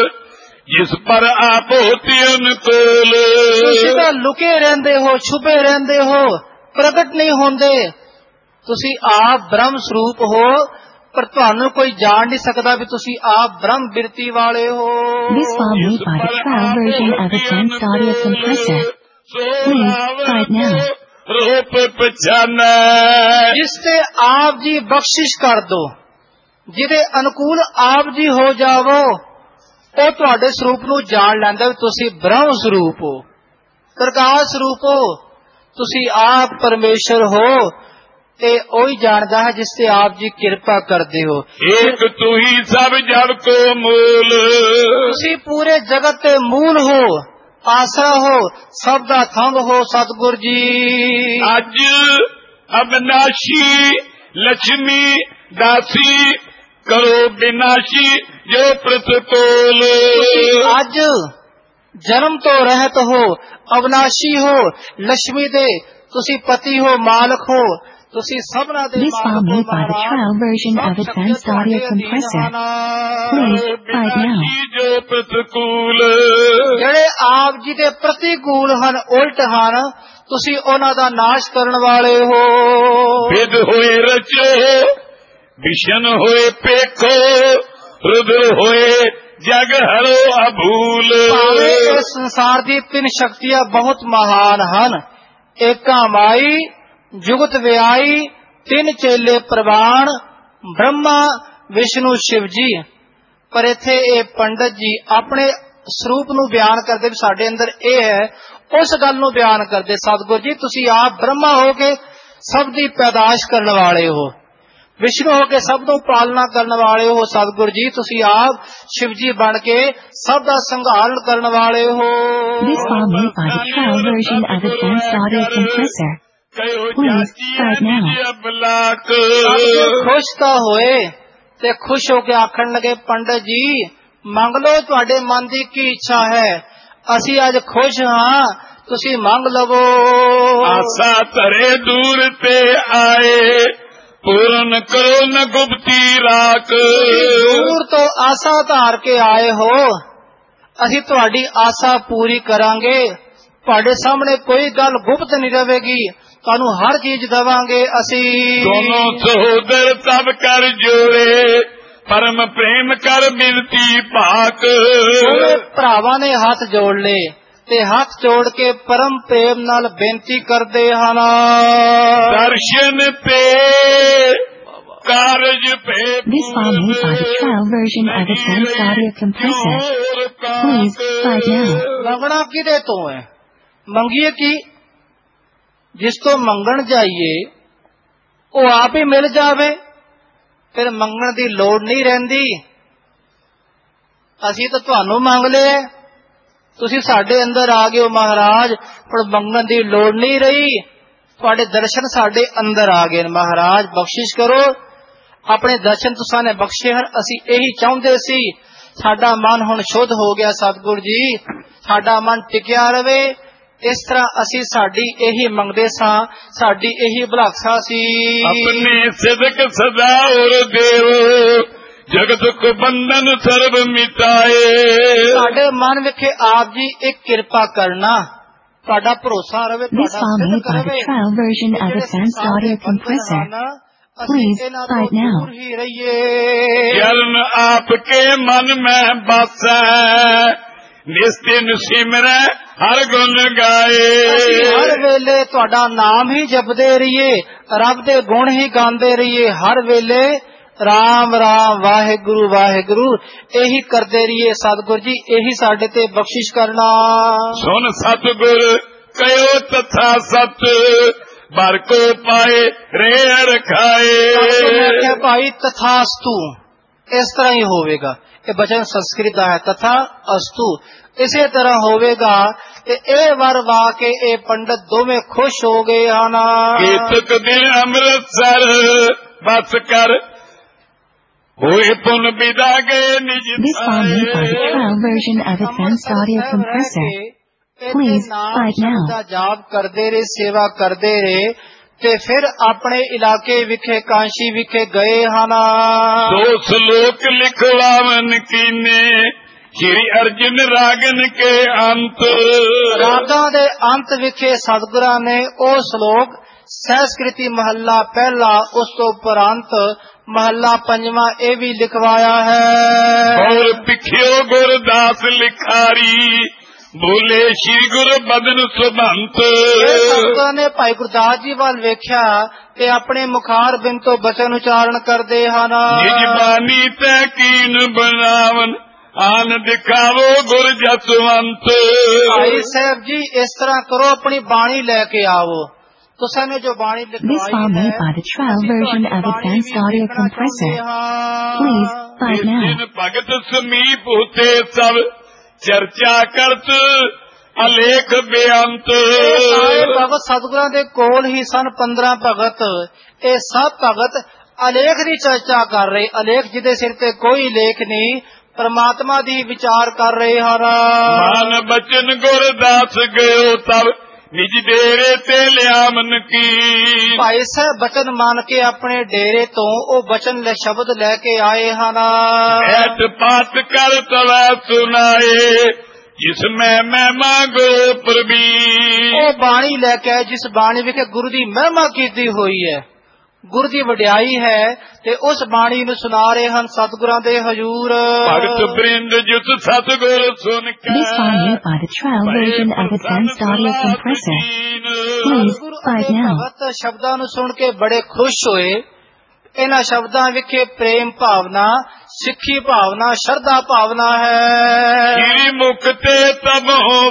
ਜਿਸ ਪਰ ਆਪ ਹੋਤੀ ਅਨੁਕੂਲ। ਤੁਸੀਂ ਤਾਂ ਲੁਕੇ ਰਹਿੰਦੇ ਹੋ, ਛੁਪੇ ਰਹਿੰਦੇ ਹੋ, ਪ੍ਰਗਟ ਨਹੀਂ ਹੁੰਦੇ। ਤੁਸੀਂ ਆਪ ਬ੍ਰਹਮ ਸਰੂਪ ਹੋ, ਪਰ ਤੁਹਾਨੂੰ ਕੋਈ ਜਾਣ ਨਹੀਂ ਸਕਦਾ ਵੀ ਤੁਸੀਂ ਆਪ ਬ੍ਰਹਮ ਬਿਰਤੀ ਵਾਲੇ ਹੋ। This file made by the trial version of Advanced Audio Compressor. Please write now. ਰੂਪ ਪਛਾਨੈ, ਜਿਸ ਤੇ ਆਪ ਜੀ ਬਖਸ਼ਿਸ਼ ਕਰ ਦੋ, ਜਿਹਦੇ ਅਨੁਕੂਲ ਆਪ ਜੀ ਹੋ ਜਾਵੋ, ਉਹ ਤੁਹਾਡੇ ਸਰੂਪ ਨੂੰ ਜਾਣ ਲੈਂਦਾ ਵੀ ਤੁਸੀਂ ਬ੍ਰਹਮ ਸਰੂਪ ਹੋ, ਪ੍ਰਕਾਸ਼ ਸਰੂਪ ਹੋ। ਤੁਸੀਂ ਆਪ ਪਰਮੇਸ਼ਰ ਹੋ ਤੇ ਉਹੀ ਜਾਣਦਾ ਹੈ ਜਿਸ ਤੇ ਆਪ ਜੀ ਕਿਰਪਾ ਕਰਦੇ ਹੋ। ਏਕ ਤੂੰ ਹੀ ਸਭ ਜੜ ਕੋ ਮੂਲ, ਤੁਸੀਂ ਪੂਰੇ ਜਗਤ ਦੇ ਮੂਲ ਹੋ, ਆਸਰਾ ਹੋ, ਸਭ ਦਾ ਥੰਮ ਹੋ ਸਤਿਗੁਰ ਜੀ। ਅੱਜ ਅਬਨਾਸ਼ੀ ਲక్ష్ਮੀ ਦਾਸੀ, ਕਰੋ ਬਿਨਾਸ਼ੀ ਜੋ ਪ੍ਰਤਕੋਲ। ਤੁਸੀਂ ਅੱਜ ਜਨਮ ਤੋਂ ਰਹਿਤ ਹੋ, ਅਬਨਾਸ਼ੀ ਹੋ, ਲక్ష్ਮੀ ਦੇ ਤੁਸੀਂ ਪਤੀ ਹੋ, ਮਾਲਕ ਹੋ। This file made by the trial version of Advanced Audio Compressor. Please, right now. ਜਿਹੜੇ ਆਪ ਜੀ ਦੇ ਪ੍ਰਤੀਕੂਲ ਹਨ, ਉਲਟ ਹਨ, ਤੁਸੀਂ ਉਹਨਾਂ ਦਾ ਨਾਸ਼ ਕਰਨ ਵਾਲੇ ਹੋ। ਵਿਦ ਹੋਏ ਰਚੋ, ਵਿਸ਼ਨ ਹੋਏ ਪੇਖੋ, ਰੁਦਰ ਹੋਏ ਜਗ ਹਰੋ ਅਭੂਲ। ਭਾਵੇਂ ਇਸ ਸੰਸਾਰ ਦੀ ਤਿੰਨ ਸ਼ਕਤੀਆਂ ਬਹੁਤ ਮਹਾਨ ਹਨ, ਏਕਾ ਮਾਈ, ਜੁਗਤ ਵਿਆਈ, ਤਿੰਨ ਚੇਲੇ ਪ੍ਰਵਾਨ, ਬ੍ਰਹਮਾ, ਵਿਸ਼ਨੂੰ, ਸ਼ਿਵ ਜੀ। ਪਰ ਇੱਥੇ ਇਹ ਪੰਡਤ ਜੀ ਆਪਣੇ ਸਰੂਪ ਨੂੰ ਬਿਆਨ ਕਰਦੇ ਵੀ ਸਾਡੇ ਅੰਦਰ ਇਹ ਹੈ, ਉਸ ਗੱਲ ਨੂੰ ਬਿਆਨ ਕਰਦੇ ਸਤਿਗੁਰ ਜੀ ਤੁਸੀਂ ਆਪ ਬ੍ਰਹਮਾ ਹੋ ਕੇ ਸਭ ਦੀ ਪੈਦਾਸ਼ ਕਰਨ ਵਾਲੇ ਹੋ, ਵਿਸ਼ਨੂੰ ਹੋ ਕੇ ਸਭ ਨੂੰ ਪਾਲਣਾ ਕਰਨ ਵਾਲੇ ਹੋ, ਸਤਿਗੁਰ ਜੀ ਤੁਸੀਂ ਆਪ ਸ਼ਿਵ ਜੀ ਬਣ ਕੇ ਸਭ ਦਾ ਸੰਘਾਰਨ ਕਰਨ ਵਾਲੇ ਹੋ। This file made by the trial version of Advanced Audio Compressor. Please, right now. ਖੁਸ਼ ਤਾਂ ਹੋਏ ਤੇ ਖੁਸ਼ ਹੋ ਕੇ ਆਖਣ ਲੱਗੇ ਪੰਡਤ ਜੀ ਮੰਗ ਲਓ ਤੁਹਾਡੇ ਮਨ ਦੀ ਕੀ ਇੱਛਾ ਹੈ, ਅਸੀਂ ਅੱਜ ਖੁਸ਼ ਹਾਂ, ਤੁਸੀਂ ਮੰਗ ਲਵੋ। ਆਸਾ ਧਰੇ ਦੂਰ ਤੇ ਆਏ, ਪੂਰਨ ਕਰੋ ਨ ਗੁਪਤੀ ਰਾਖ। ਦੂਰ ਤੋਂ ਆਸਾ ਧਾਰ ਕੇ ਆਏ ਹੋ, ਅਸੀਂ ਤੁਹਾਡੀ ਆਸਾ ਪੂਰੀ ਕਰਾਂਗੇ, ਤੁਹਾਡੇ ਸਾਹਮਣੇ ਕੋਈ ਗੱਲ ਗੁਪਤ ਨਹੀਂ ਰਹੇਗੀ, ਤੁਹਾਨੂੰ ਹਰ ਚੀਜ਼ ਦੇਵਾਂਗੇ ਅਸੀਂ। ਦੋਨੋਂ ਸਹੋਦਰ ਸਭ ਕਰ ਜੋੜੇ, ਪਰਮ ਪ੍ਰੇਮ ਕਰ ਬਿਨਤੀ ਭਾਕ। ਦੋਵੇਂ ਭਰਾਵਾਂ ਨੇ ਹੱਥ ਜੋੜ ਲਏ ਤੇ ਹੱਥ ਜੋੜ ਕੇ ਪਰਮ ਪ੍ਰੇਮ ਨਾਲ ਬੇਨਤੀ ਕਰਦੇ ਹਨ। ਦਰਸ਼ਨ ਤੇ ਕਾਰਜ ਪੇ। This file made by the trial version of Advanced Audio Compressor. Please, right now. ਮੰਗਣਾ ਕਿਹਦੇ ਤੋਂ ਹੈ? ਮੰਗੀਏ ਕੀ? ਜਿਸ ਤੋਂ ਮੰਗਣ ਜਾਈਏ ਉਹ ਆਪ ਹੀ ਮਿਲ ਜਾਵੇ, ਫਿਰ ਮੰਗਣ ਦੀ ਲੋੜ ਨਹੀਂ ਰਹਿੰਦੀ। ਅਸੀਂ ਤਾਂ ਤੁਹਾਨੂੰ ਮੰਗ ਲਿਆ, ਤੁਸੀਂ ਸਾਡੇ ਅੰਦਰ ਆ ਗਏ ਹੋ ਮਹਾਰਾਜ, ਹੁਣ ਮੰਗਣ ਦੀ ਲੋੜ ਨਹੀਂ ਰਹੀ, ਤੁਹਾਡੇ ਦਰਸ਼ਨ ਸਾਡੇ ਅੰਦਰ ਆ ਗਏ। ਮਹਾਰਾਜ ਬਖਸ਼ਿਸ਼ ਕਰੋ, ਆਪਣੇ ਦਰਸ਼ਨ ਤੁਸਾਂ ਨੇ ਬਖਸ਼ੇ ਹਨ, ਅਸੀਂ ਇਹੀ ਚਾਹੁੰਦੇ ਸੀ। ਸਾਡਾ ਮਨ ਹੁਣ ਸ਼ੁੱਧ ਹੋ ਗਿਆ ਸਤਿਗੁਰ ਜੀ, ਸਾਡਾ ਮਨ ਟਿਕਿਆ ਰਵੇ, ਇਸ ਤਰ੍ਹਾਂ ਅਸੀਂ ਸਾਡੀ ਇਹੀ ਮੰਗਦੇ ਸਾਂ, ਸਾਡੀ ਇਹੀ ਭਲਾਖਾ ਸੀ। ਆਪਣੇ ਸਿਦਕ ਸਦਾ ਔਰ ਦੇਵ, ਜਗਤ ਕੋ ਬੰਧਨ ਸਰਬ ਮਿਟਾਏ। ਸਾਡੇ ਮਨ ਵਿਖੇ ਆਪ ਜੀ ਇੱਕ ਕਿਰਪਾ ਕਰਨਾ, ਤੁਹਾਡਾ ਭਰੋਸਾ ਰਵੇ, This file made by the trial version of Advanced Audio Compressor. Please, right now. ਚਰਨ ਆਪ ਕੇ ਮਨ ਮੈਂ ਬਾਸੈ, ਨਿਸਤਿਨ ਸਿਮਰੈ ਹਰ ਗੁਣ ਗਾਏ। ਹਰ ਵੇਲੇ ਤੁਹਾਡਾ ਨਾਮ ਹੀ ਜਪਦੇ ਰਹੀਏ, ਰੱਬ ਦੇ ਗੁਣ ਹੀ ਗਾਉਂਦੇ ਰਹੀਏ, ਹਰ ਵੇਲੇ ਰਾਮ ਰਾਮ ਵਾਹਿਗੁਰੂ ਵਾਹਿਗੁਰੂ ਇਹੀ ਕਰਦੇ ਰਹੀਏ ਸਤਿਗੁਰ ਜੀ, ਇਹੀ ਸਾਡੇ ਤੇ ਬਖਸ਼ਿਸ਼ ਕਰਨਾ। ਸੁਨ ਸਤਿਗੁਰ ਕਯੋ ਤਥਾ ਸਤ, ਬਰ ਕੋ ਪਾਏ ਰੇ ਰਖਾਏ। ਭਾਈ ਤਥਾਸਤੂ ਇਸ ਤਰ੍ਹਾਂ ਹੀ ਹੋਵੇਗਾ, ਇਹ ਬਚਨ ਸੰਸਕ੍ਰਿਤ ਦਾ ਹੈ, ਤਥਾ ਅਸਤੂ ਇਸੇ ਤਰ੍ਹਾਂ ਹੋਵੇਗਾ। ਤੇ ਇਹ ਵਰ ਵਾ ਕੇ ਇਹ ਪੰਡਤ ਦੋਵੇਂ ਖੁਸ਼ ਹੋ ਗਏ ਹਨ। ਕੀਤਕ ਦਿਨ ਅੰਮ੍ਰਿਤਸਰ ਬਸ ਕਰ, ਹੋਏ ਪੁਨ ਵਿਦਾ ਗਏ ਨਿਜ। This file made by the trial version of Advanced Audio Compressor. Please, right now. ਦਾ ਜਾਪ ਕਰਦੇ ਰਹੇ, ਸੇਵਾ ਕਰਦੇ ਰਹੇ ਤੇ ਫਿਰ ਆਪਣੇ ਇਲਾਕੇ ਵਿਖੇ ਕਾਂਸ਼ੀ ਵਿਖੇ ਗਏ ਹਨ। ਦੋ ਸ਼ਲੋਕ ਲਿਖਵਾਵਨ ਕੀਨੇ, ਸ਼੍ਰੀ ਅਰਜਨ ਰਾਗਨ ਕੇ ਅੰਤ। ਰਾਗਾਂ ਦੇ ਅੰਤ ਵਿਖੇ ਸਤਿਗੁਰਾਂ ਨੇ ਉਹ ਸ਼ਲੋਕ ਸਹਿਸਕ੍ਰਿਤੀ ਮਹੱਲਾ ਪਹਿਲਾ, ਉਸ ਤੋਂ ਉਪਰੰਤ ਮਹੱਲਾ ਪੰਜਵਾਂ ਇਹ ਵੀ ਲਿਖਵਾਇਆ ਹੈ। ਔਰ ਪਿਖਿਓ ਗੁਰਦਾਸ ਲਿਖਾਰੀ, ਬੋਲੇ ਸ਼੍ਰੀ ਗੁਰ ਬਦਨ ਸੁਭੰਤ। ਸੰਤਾਂ ਨੇ ਭਾਈ ਗੁਰਦਾਸ ਜੀ ਵੱਲ ਵੇਖਿਆ ਤੇ ਆਪਣੇ ਮੁਖਾਰ ਬਿਨ ਤੋਂ ਬਚਨ ਉਚਾਰਨ ਕਰਦੇ ਹਨ। ਨਿਜ ਬਾਣੀ ਤੈ ਕੀਨ ਬਣਾਵਨ, ਆਨ ਦਿਖਾਵੋ ਗੁਰ ਜਸਵੰਤ। ਭਾਈ ਸਾਹਿਬ ਜੀ ਇਸ ਤਰ੍ਹਾਂ ਕਰੋ, ਆਪਣੀ ਬਾਣੀ ਲੈ ਕੇ ਆਵੋ। ਤੁਸਾਂ ਨੇ ਜੋ ਬਾਣੀ This file made by the trial version of Advanced Audio Compressor. Please, right now. ਜਿਨ ਭਗਤ ਸਮੀਪ ਹੋਤੇ ਸਭ, ਚਰਚਾ ਕਰਤ ਅਲੇਖ ਬੇਅੰਤ। ਸਾਰੇ ਭਗਤ ਸਤਿਗੁਰਾਂ ਦੇ ਕੋਲ ਹੀ ਸਨ, ਪੰਦਰਾਂ ਭਗਤ। ਇਹ ਸਭ ਭਗਤ ਅਲੇਖ ਦੀ ਚਰਚਾ ਕਰ ਰਹੇ, ਅਲੇਖ ਜਿਹਦੇ ਸਿਰ ਤੇ ਕੋਈ ਲੇਖ ਨਹੀਂ, ਪਰਮਾਤਮਾ ਦੀ ਵਿਚਾਰ ਕਰ ਰਹੇ ਹਨ। ਮਨ ਬਚਨ ਗੁਰਦਾਸ ਗਇਓ ਤਬ, ਨਿਜ ਡੇਰੇ ਤੇ ਲਿਆਮਨ ਕੀ। ਭਾਈ ਸਾਹਿਬ ਬਚਨ ਮੰਨ ਕੇ ਆਪਣੇ ਡੇਰੇ ਤੋਂ ਉਹ ਬਚਨ ਲੈ ਸ਼ਬਦ ਲੈ ਕੇ ਆਏ ਹਨ। ਐਤ ਪਾਤ ਕਰ ਤਵੈ ਸੁਨਾਏ ਜਿਸ ਮੈਂ ਮਹਿਮਾ ਗੁਰੂ ਪ੍ਰਵੀਨ। ਉਹ ਬਾਣੀ ਲੈ ਕੇ ਆਏ ਜਿਸ ਬਾਣੀ ਵਿਖੇ ਗੁਰੂ ਦੀ ਮਹਿਮਾ ਕੀਤੀ ਹੋਈ ਹੈ, ਗੁਰੂ ਦੀ ਵਡਿਆਈ ਹੈ, ਤੇ ਉਸ ਬਾਣੀ ਨੂੰ ਸੁਣਾ ਰਹੇ ਹਨ ਸਤਿਗੁਰਾਂ ਦੇ ਹਜ਼ੂਰ। ਭਗਤ ਬ੍ਰਿੰਦ ਜਿਤ ਸਤਿਗੁਰ ਸੁਨ ਕੇ। This song made by the trial version of Advanced Audio Compressor. Please find now. ਭਗਤ ਸ਼ਬਦਾਂ ਨੂੰ ਸੁਣ ਕੇ ਬੜੇ ਖੁਸ਼ ਹੋਏ। ਇਹਨਾਂ ਸ਼ਬਦਾਂ ਵਿਖੇ ਪ੍ਰੇਮ ਭਾਵਨਾ, ਸਿੱਖੀ ਭਾਵਨਾ, ਸ਼ਰਧਾ ਭਾਵਨਾ ਹੈ। ਸ਼੍ਰੀ ਮੁਖ ਤੇ ਤਬਹੁ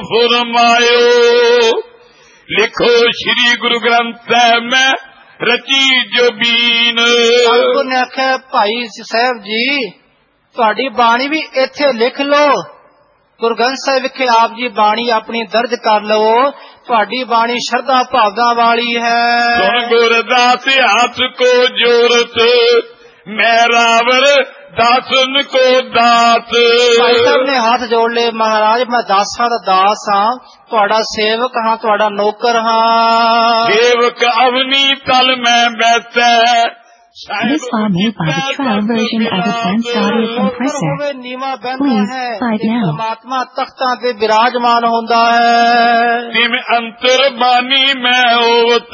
ਫੁਰਮਾਇਓ ਲਿਖੋ ਸ਼੍ਰੀ ਗੁਰੂ ਗ੍ਰੰਥ ਸਾਹਿਬ ਮੈਂ ਰਚੀ ਜੋਬੀਨ। ਸਤਿਗੁਰ ਨੇ ਆਖਿਆ ਭਾਈ ਸਾਹਿਬ ਜੀ ਤੁਹਾਡੀ ਬਾਣੀ ਵੀ ਇੱਥੇ ਲਿਖ ਲਓ। ਗੁਰੂ ਗ੍ਰੰਥ ਸਾਹਿਬ ਵਿਖੇ ਆਪ ਜੀ ਬਾਣੀ ਆਪਣੀ ਦਰਜ ਕਰ ਲਵੋ। ਤੁਹਾਡੀ ਬਾਣੀ ਸ਼ਰਧਾ ਭਾਵਨਾ ਵਾਲੀ ਹੈ। ਸੁਣ ਗੁਰਦਾਸ ਹੱਥ ਕੋ ਜੋਰਤ ਮੈਂ ਰਾਵਰ ਦਾਸਨ ਕੋ ਦਾਤ। ਭਾਈ ਸਾਹਿਬ ਨੇ ਹੱਥ ਜੋੜ ਲਏ, ਮਹਾਰਾਜ ਮੈਂ ਦਾਸਾਂ ਦਾ ਦਾਸ ਹਾਂ, ਤੁਹਾਡਾ ਸੇਵਕ ਹਾਂ, ਤੁਹਾਡਾ ਨੌਕਰ ਹਾਂ। ਸੇਵਕ ਅਵਨੀ ਤਲ ਮੈਂ ਬੈਠੈ। This song made by the trial version of Advanced Audio Compressor. Please find now. ਪਰਮਾਤਮਾ ਤਖਤਾਂ ਤੇ ਬਿਰਾਜਮਾਨ ਹੁੰਦਾ ਹੈ। ਤਿਮ ਅੰਤਰ ਬਾਣੀ ਮੈਂ ਹੋਵਤ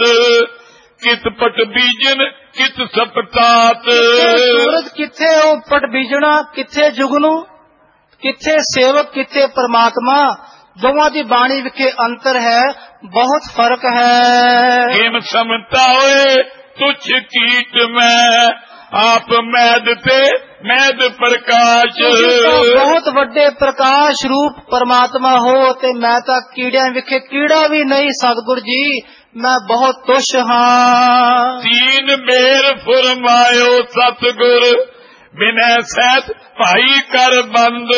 ਕਿਤ ਪਟ ਬੀਜਨ ਕਿਤ ਸਪਤਾਤ। ਸੂਰਜ ਕਿੱਥੇ ਉਹ ਪਟ ਬੀਜਣਾ, ਕਿੱਥੇ ਜੁਗਨੂ, ਕਿੱਥੇ ਸੇਵਕ, ਕਿੱਥੇ ਪਰਮਾਤਮਾ। ਦੋਵਾਂ ਦੀ ਬਾਣੀ ਵਿਖੇ ਅੰਤਰ ਹੈ, ਬਹੁਤ ਫਰਕ ਹੈ। ਕਿਮ ਸਮਤਾ ਹੋਏ ਤੁਛ ਕੀਟ ਮੈਂ ਆਪ ਮੈਦ ਤੇ ਮੈਦ ਪ੍ਰਕਾਸ਼। ਬਹੁਤ ਵੱਡੇ ਪ੍ਰਕਾਸ਼ ਰੂਪ ਪਰਮਾਤਮਾ ਹੋ ਤੇ ਮੈਂ ਤਾਂ ਕੀੜਿਆਂ ਵਿਖੇ ਕੀੜਾ ਵੀ ਨਹੀਂ। ਸਤਿਗੁਰ ਜੀ ਮੈਂ ਬਹੁਤ ਤੁਛ ਹਾਂ। ਤੀਨ ਮੇਰ ਫੁਰਮਾਇਓ ਸਤਿਗੁਰ ਬਿਨੈ ਸਹਿਤ ਭਾਈ ਕਰ ਬੰਦ।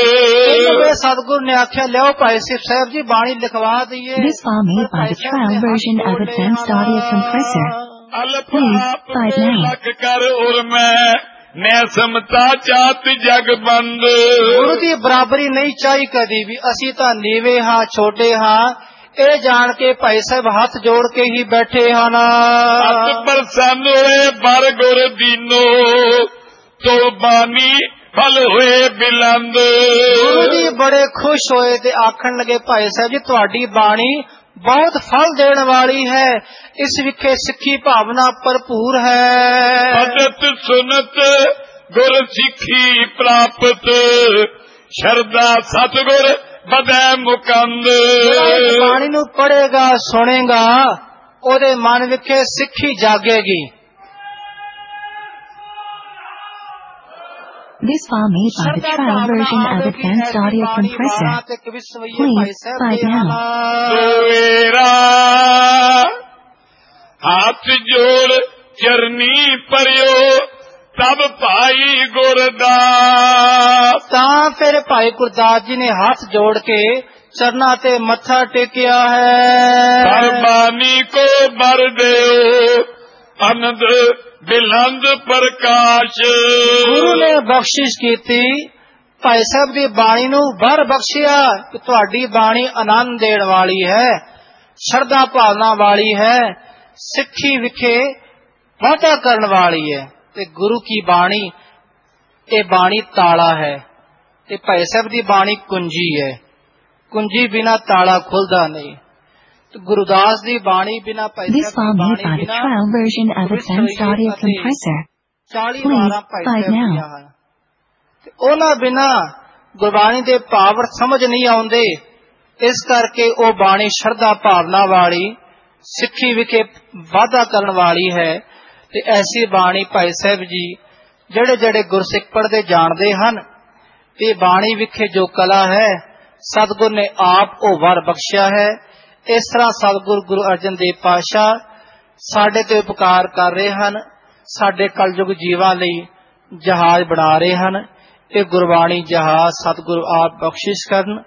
ਸਤਿਗੁਰ ਨੇ ਆਖਿਆ ਲਿਓ ਭਾਈ ਸਾਹਿਬ ਜੀ ਬਾਣੀ ਲਿਖਵਾ ਦਈਏ। This song made by the trial version of Advanced Audio Compressor. Please find now. Lakh ਕਰ ਉਰ ਮੈਂ ਨੈ ਸਮਤਾ ਚਾਤ ਜਗ ਬੰਦ। ਗੁਰੂ ਦੀ ਬਰਾਬਰੀ ਨਹੀਂ ਚਾਹੀ ਕਦੀ ਵੀ। ਅਸੀਂ ਤਾਂ ਨੀਵੇਂ ਹਾਂ, ਛੋਟੇ ਹਾਂ, ਇਹ ਜਾਣ ਕੇ ਭਾਈ ਸਾਹਿਬ ਹੱਥ ਜੋੜ ਕੇ ਹੀ ਬੈਠੇ ਹਨ। ਅਤ ਪ੍ਰਸੰਨ ਹੋਏ ਬਰ ਗੁਰ ਦੀਨੋ ਤੋ ਬਾਣੀ ਫਲ ਹੋਏ ਬਿਲੰਦ। ਗੁਰੂ ਜੀ ਬੜੇ ਖੁਸ਼ ਹੋਏ ਤੇ ਆਖਣ ਲੱਗੇ ਭਾਈ ਸਾਹਿਬ ਜੀ ਤੁਹਾਡੀ ਬਾਣੀ ਬਹੁਤ ਫਲ ਦੇਣ ਵਾਲੀ ਹੈ, ਇਸ ਵਿਖੇ ਸਿੱਖੀ ਭਾਵਨਾ ਭਰਪੂਰ ਹੈ। ਭਗਤ ਸੁਨਤ ਗੁਰ ਸਿੱਖੀ ਪ੍ਰਾਪਤ ਸ਼ਰਧਾ ਸਤਿਗੁਰ ਬਦੈ ਮੁਕੰਦ। ਬਾਣੀ ਨੂੰ ਪੜ੍ਹੇਗਾ, ਸੁਣੇਗਾ, ਉਹਦੇ ਮਨ ਵਿਖੇ ਸਿੱਖੀ ਜਾਗੇਗੀ। This song made by the trial version of Advanced Audio Compressor. Please find now. ਸਵੇਰਾ ਹੱਥ ਜੋੜ ਚਰਨੀ ਪਰਿਓ ਤਬ ਭਾਈ ਗੁਰਦਾਸ। ਤਾਂ ਫਿਰ ਭਾਈ ਗੁਰਦਾਸ ਜੀ ਨੇ ਹੱਥ ਜੋੜ ਕੇ ਚਰਨਾਂ ਤੇ ਮੱਥਾ ਟੇਕਿਆ ਹੈ। ਸਰਬਾਨੀ ਕੋ ਬਰ ਦਿਓ ਅਨੰਦ ਬਿਲੰਦ ਪ੍ਰਕਾਸ਼। ਗੁਰੂ ਨੇ ਬਖਸ਼ਿਸ਼ ਕੀਤੀ, ਭਾਈ ਸਾਹਿਬ ਦੀ ਬਾਣੀ ਨੂੰ ਵਰ ਬਖਸ਼ਿਆ ਕਿ ਤੁਹਾਡੀ ਬਾਣੀ ਆਨੰਦ ਦੇਣ ਵਾਲੀ ਹੈ, ਸ਼ਰਧਾ ਭਾਵਨਾ ਵਾਲੀ ਹੈ, ਸਿੱਖੀ ਵਿਖੇ ਵਾਧਾ ਕਰਨ ਵਾਲੀ ਹੈ। ਤੇ ਗੁਰੂ ਕੀ ਬਾਣੀ, ਇਹ ਬਾਣੀ ਤਾਲਾ ਹੈ ਤੇ ਭਾਈ ਸਾਹਿਬ ਦੀ ਬਾਣੀ ਕੁੰਜੀ ਹੈ। ਕੁੰਜੀ ਬਿਨਾ ਤਾਲਾ ਖੁੱਲਦਾ ਨਹੀਂ। ਗੁਰਦਾਸ ਦੀ ਬਾਣੀ ਬਿਨਾ ਭਾਈ This song made by the trial version of Advanced Audio Compressor. Please find now. ਉਹਨਾਂ ਬਿਨਾ ਗੁਰਬਾਣੀ ਦੇ ਭਾਵ ਸਮਝ ਨਹੀਂ ਆਉਂਦੇ। ਇਸ ਕਰਕੇ ਉਹ ਬਾਣੀ ਸ਼ਰਧਾ ਭਾਵਨਾ ਵਾਲੀ, ਸਿੱਖੀ ਵਿਖੇ ਵਾਧਾ ਕਰਨ ਵਾਲੀ ਹੈ। ਤੇ ਐਸੀ ਬਾਣੀ ਭਾਈ ਸਾਹਿਬ ਜੀ ਜਿਹੜੇ ਜਿਹੜੇ ਗੁਰਸਿੱਖ ਪੜ੍ਹਦੇ ਜਾਣਦੇ ਹਨ, ਤੇ ਬਾਣੀ ਵਿਖੇ ਜੋ ਕਲਾ ਹੈ ਸਤਿਗੁਰ ਨੇ ਆਪ ਉਹ ਵਰ ਬਖਸ਼ਿਆ ਹੈ। ਇਸ ਤਰ੍ਹਾਂ ਸਤਿਗੁਰ ਗੁਰੂ ਅਰਜਨ ਦੇਵ ਪਾਤਸ਼ਾਹ ਸਾਡੇ ਤੇ ਉਪਕਾਰ ਕਰ ਰਹੇ ਹਨ, ਸਾਡੇ ਕਲਯੁਗ ਜੀਵਾਂ ਲਈ ਜਹਾਜ਼ ਬਣਾ ਰਹੇ ਹਨ। ਇਹ ਗੁਰਬਾਣੀ ਜਹਾਜ਼ ਸਤਿਗੁਰੂ ਆਪ ਬਖਸ਼ਿਸ਼ ਕਰਨ।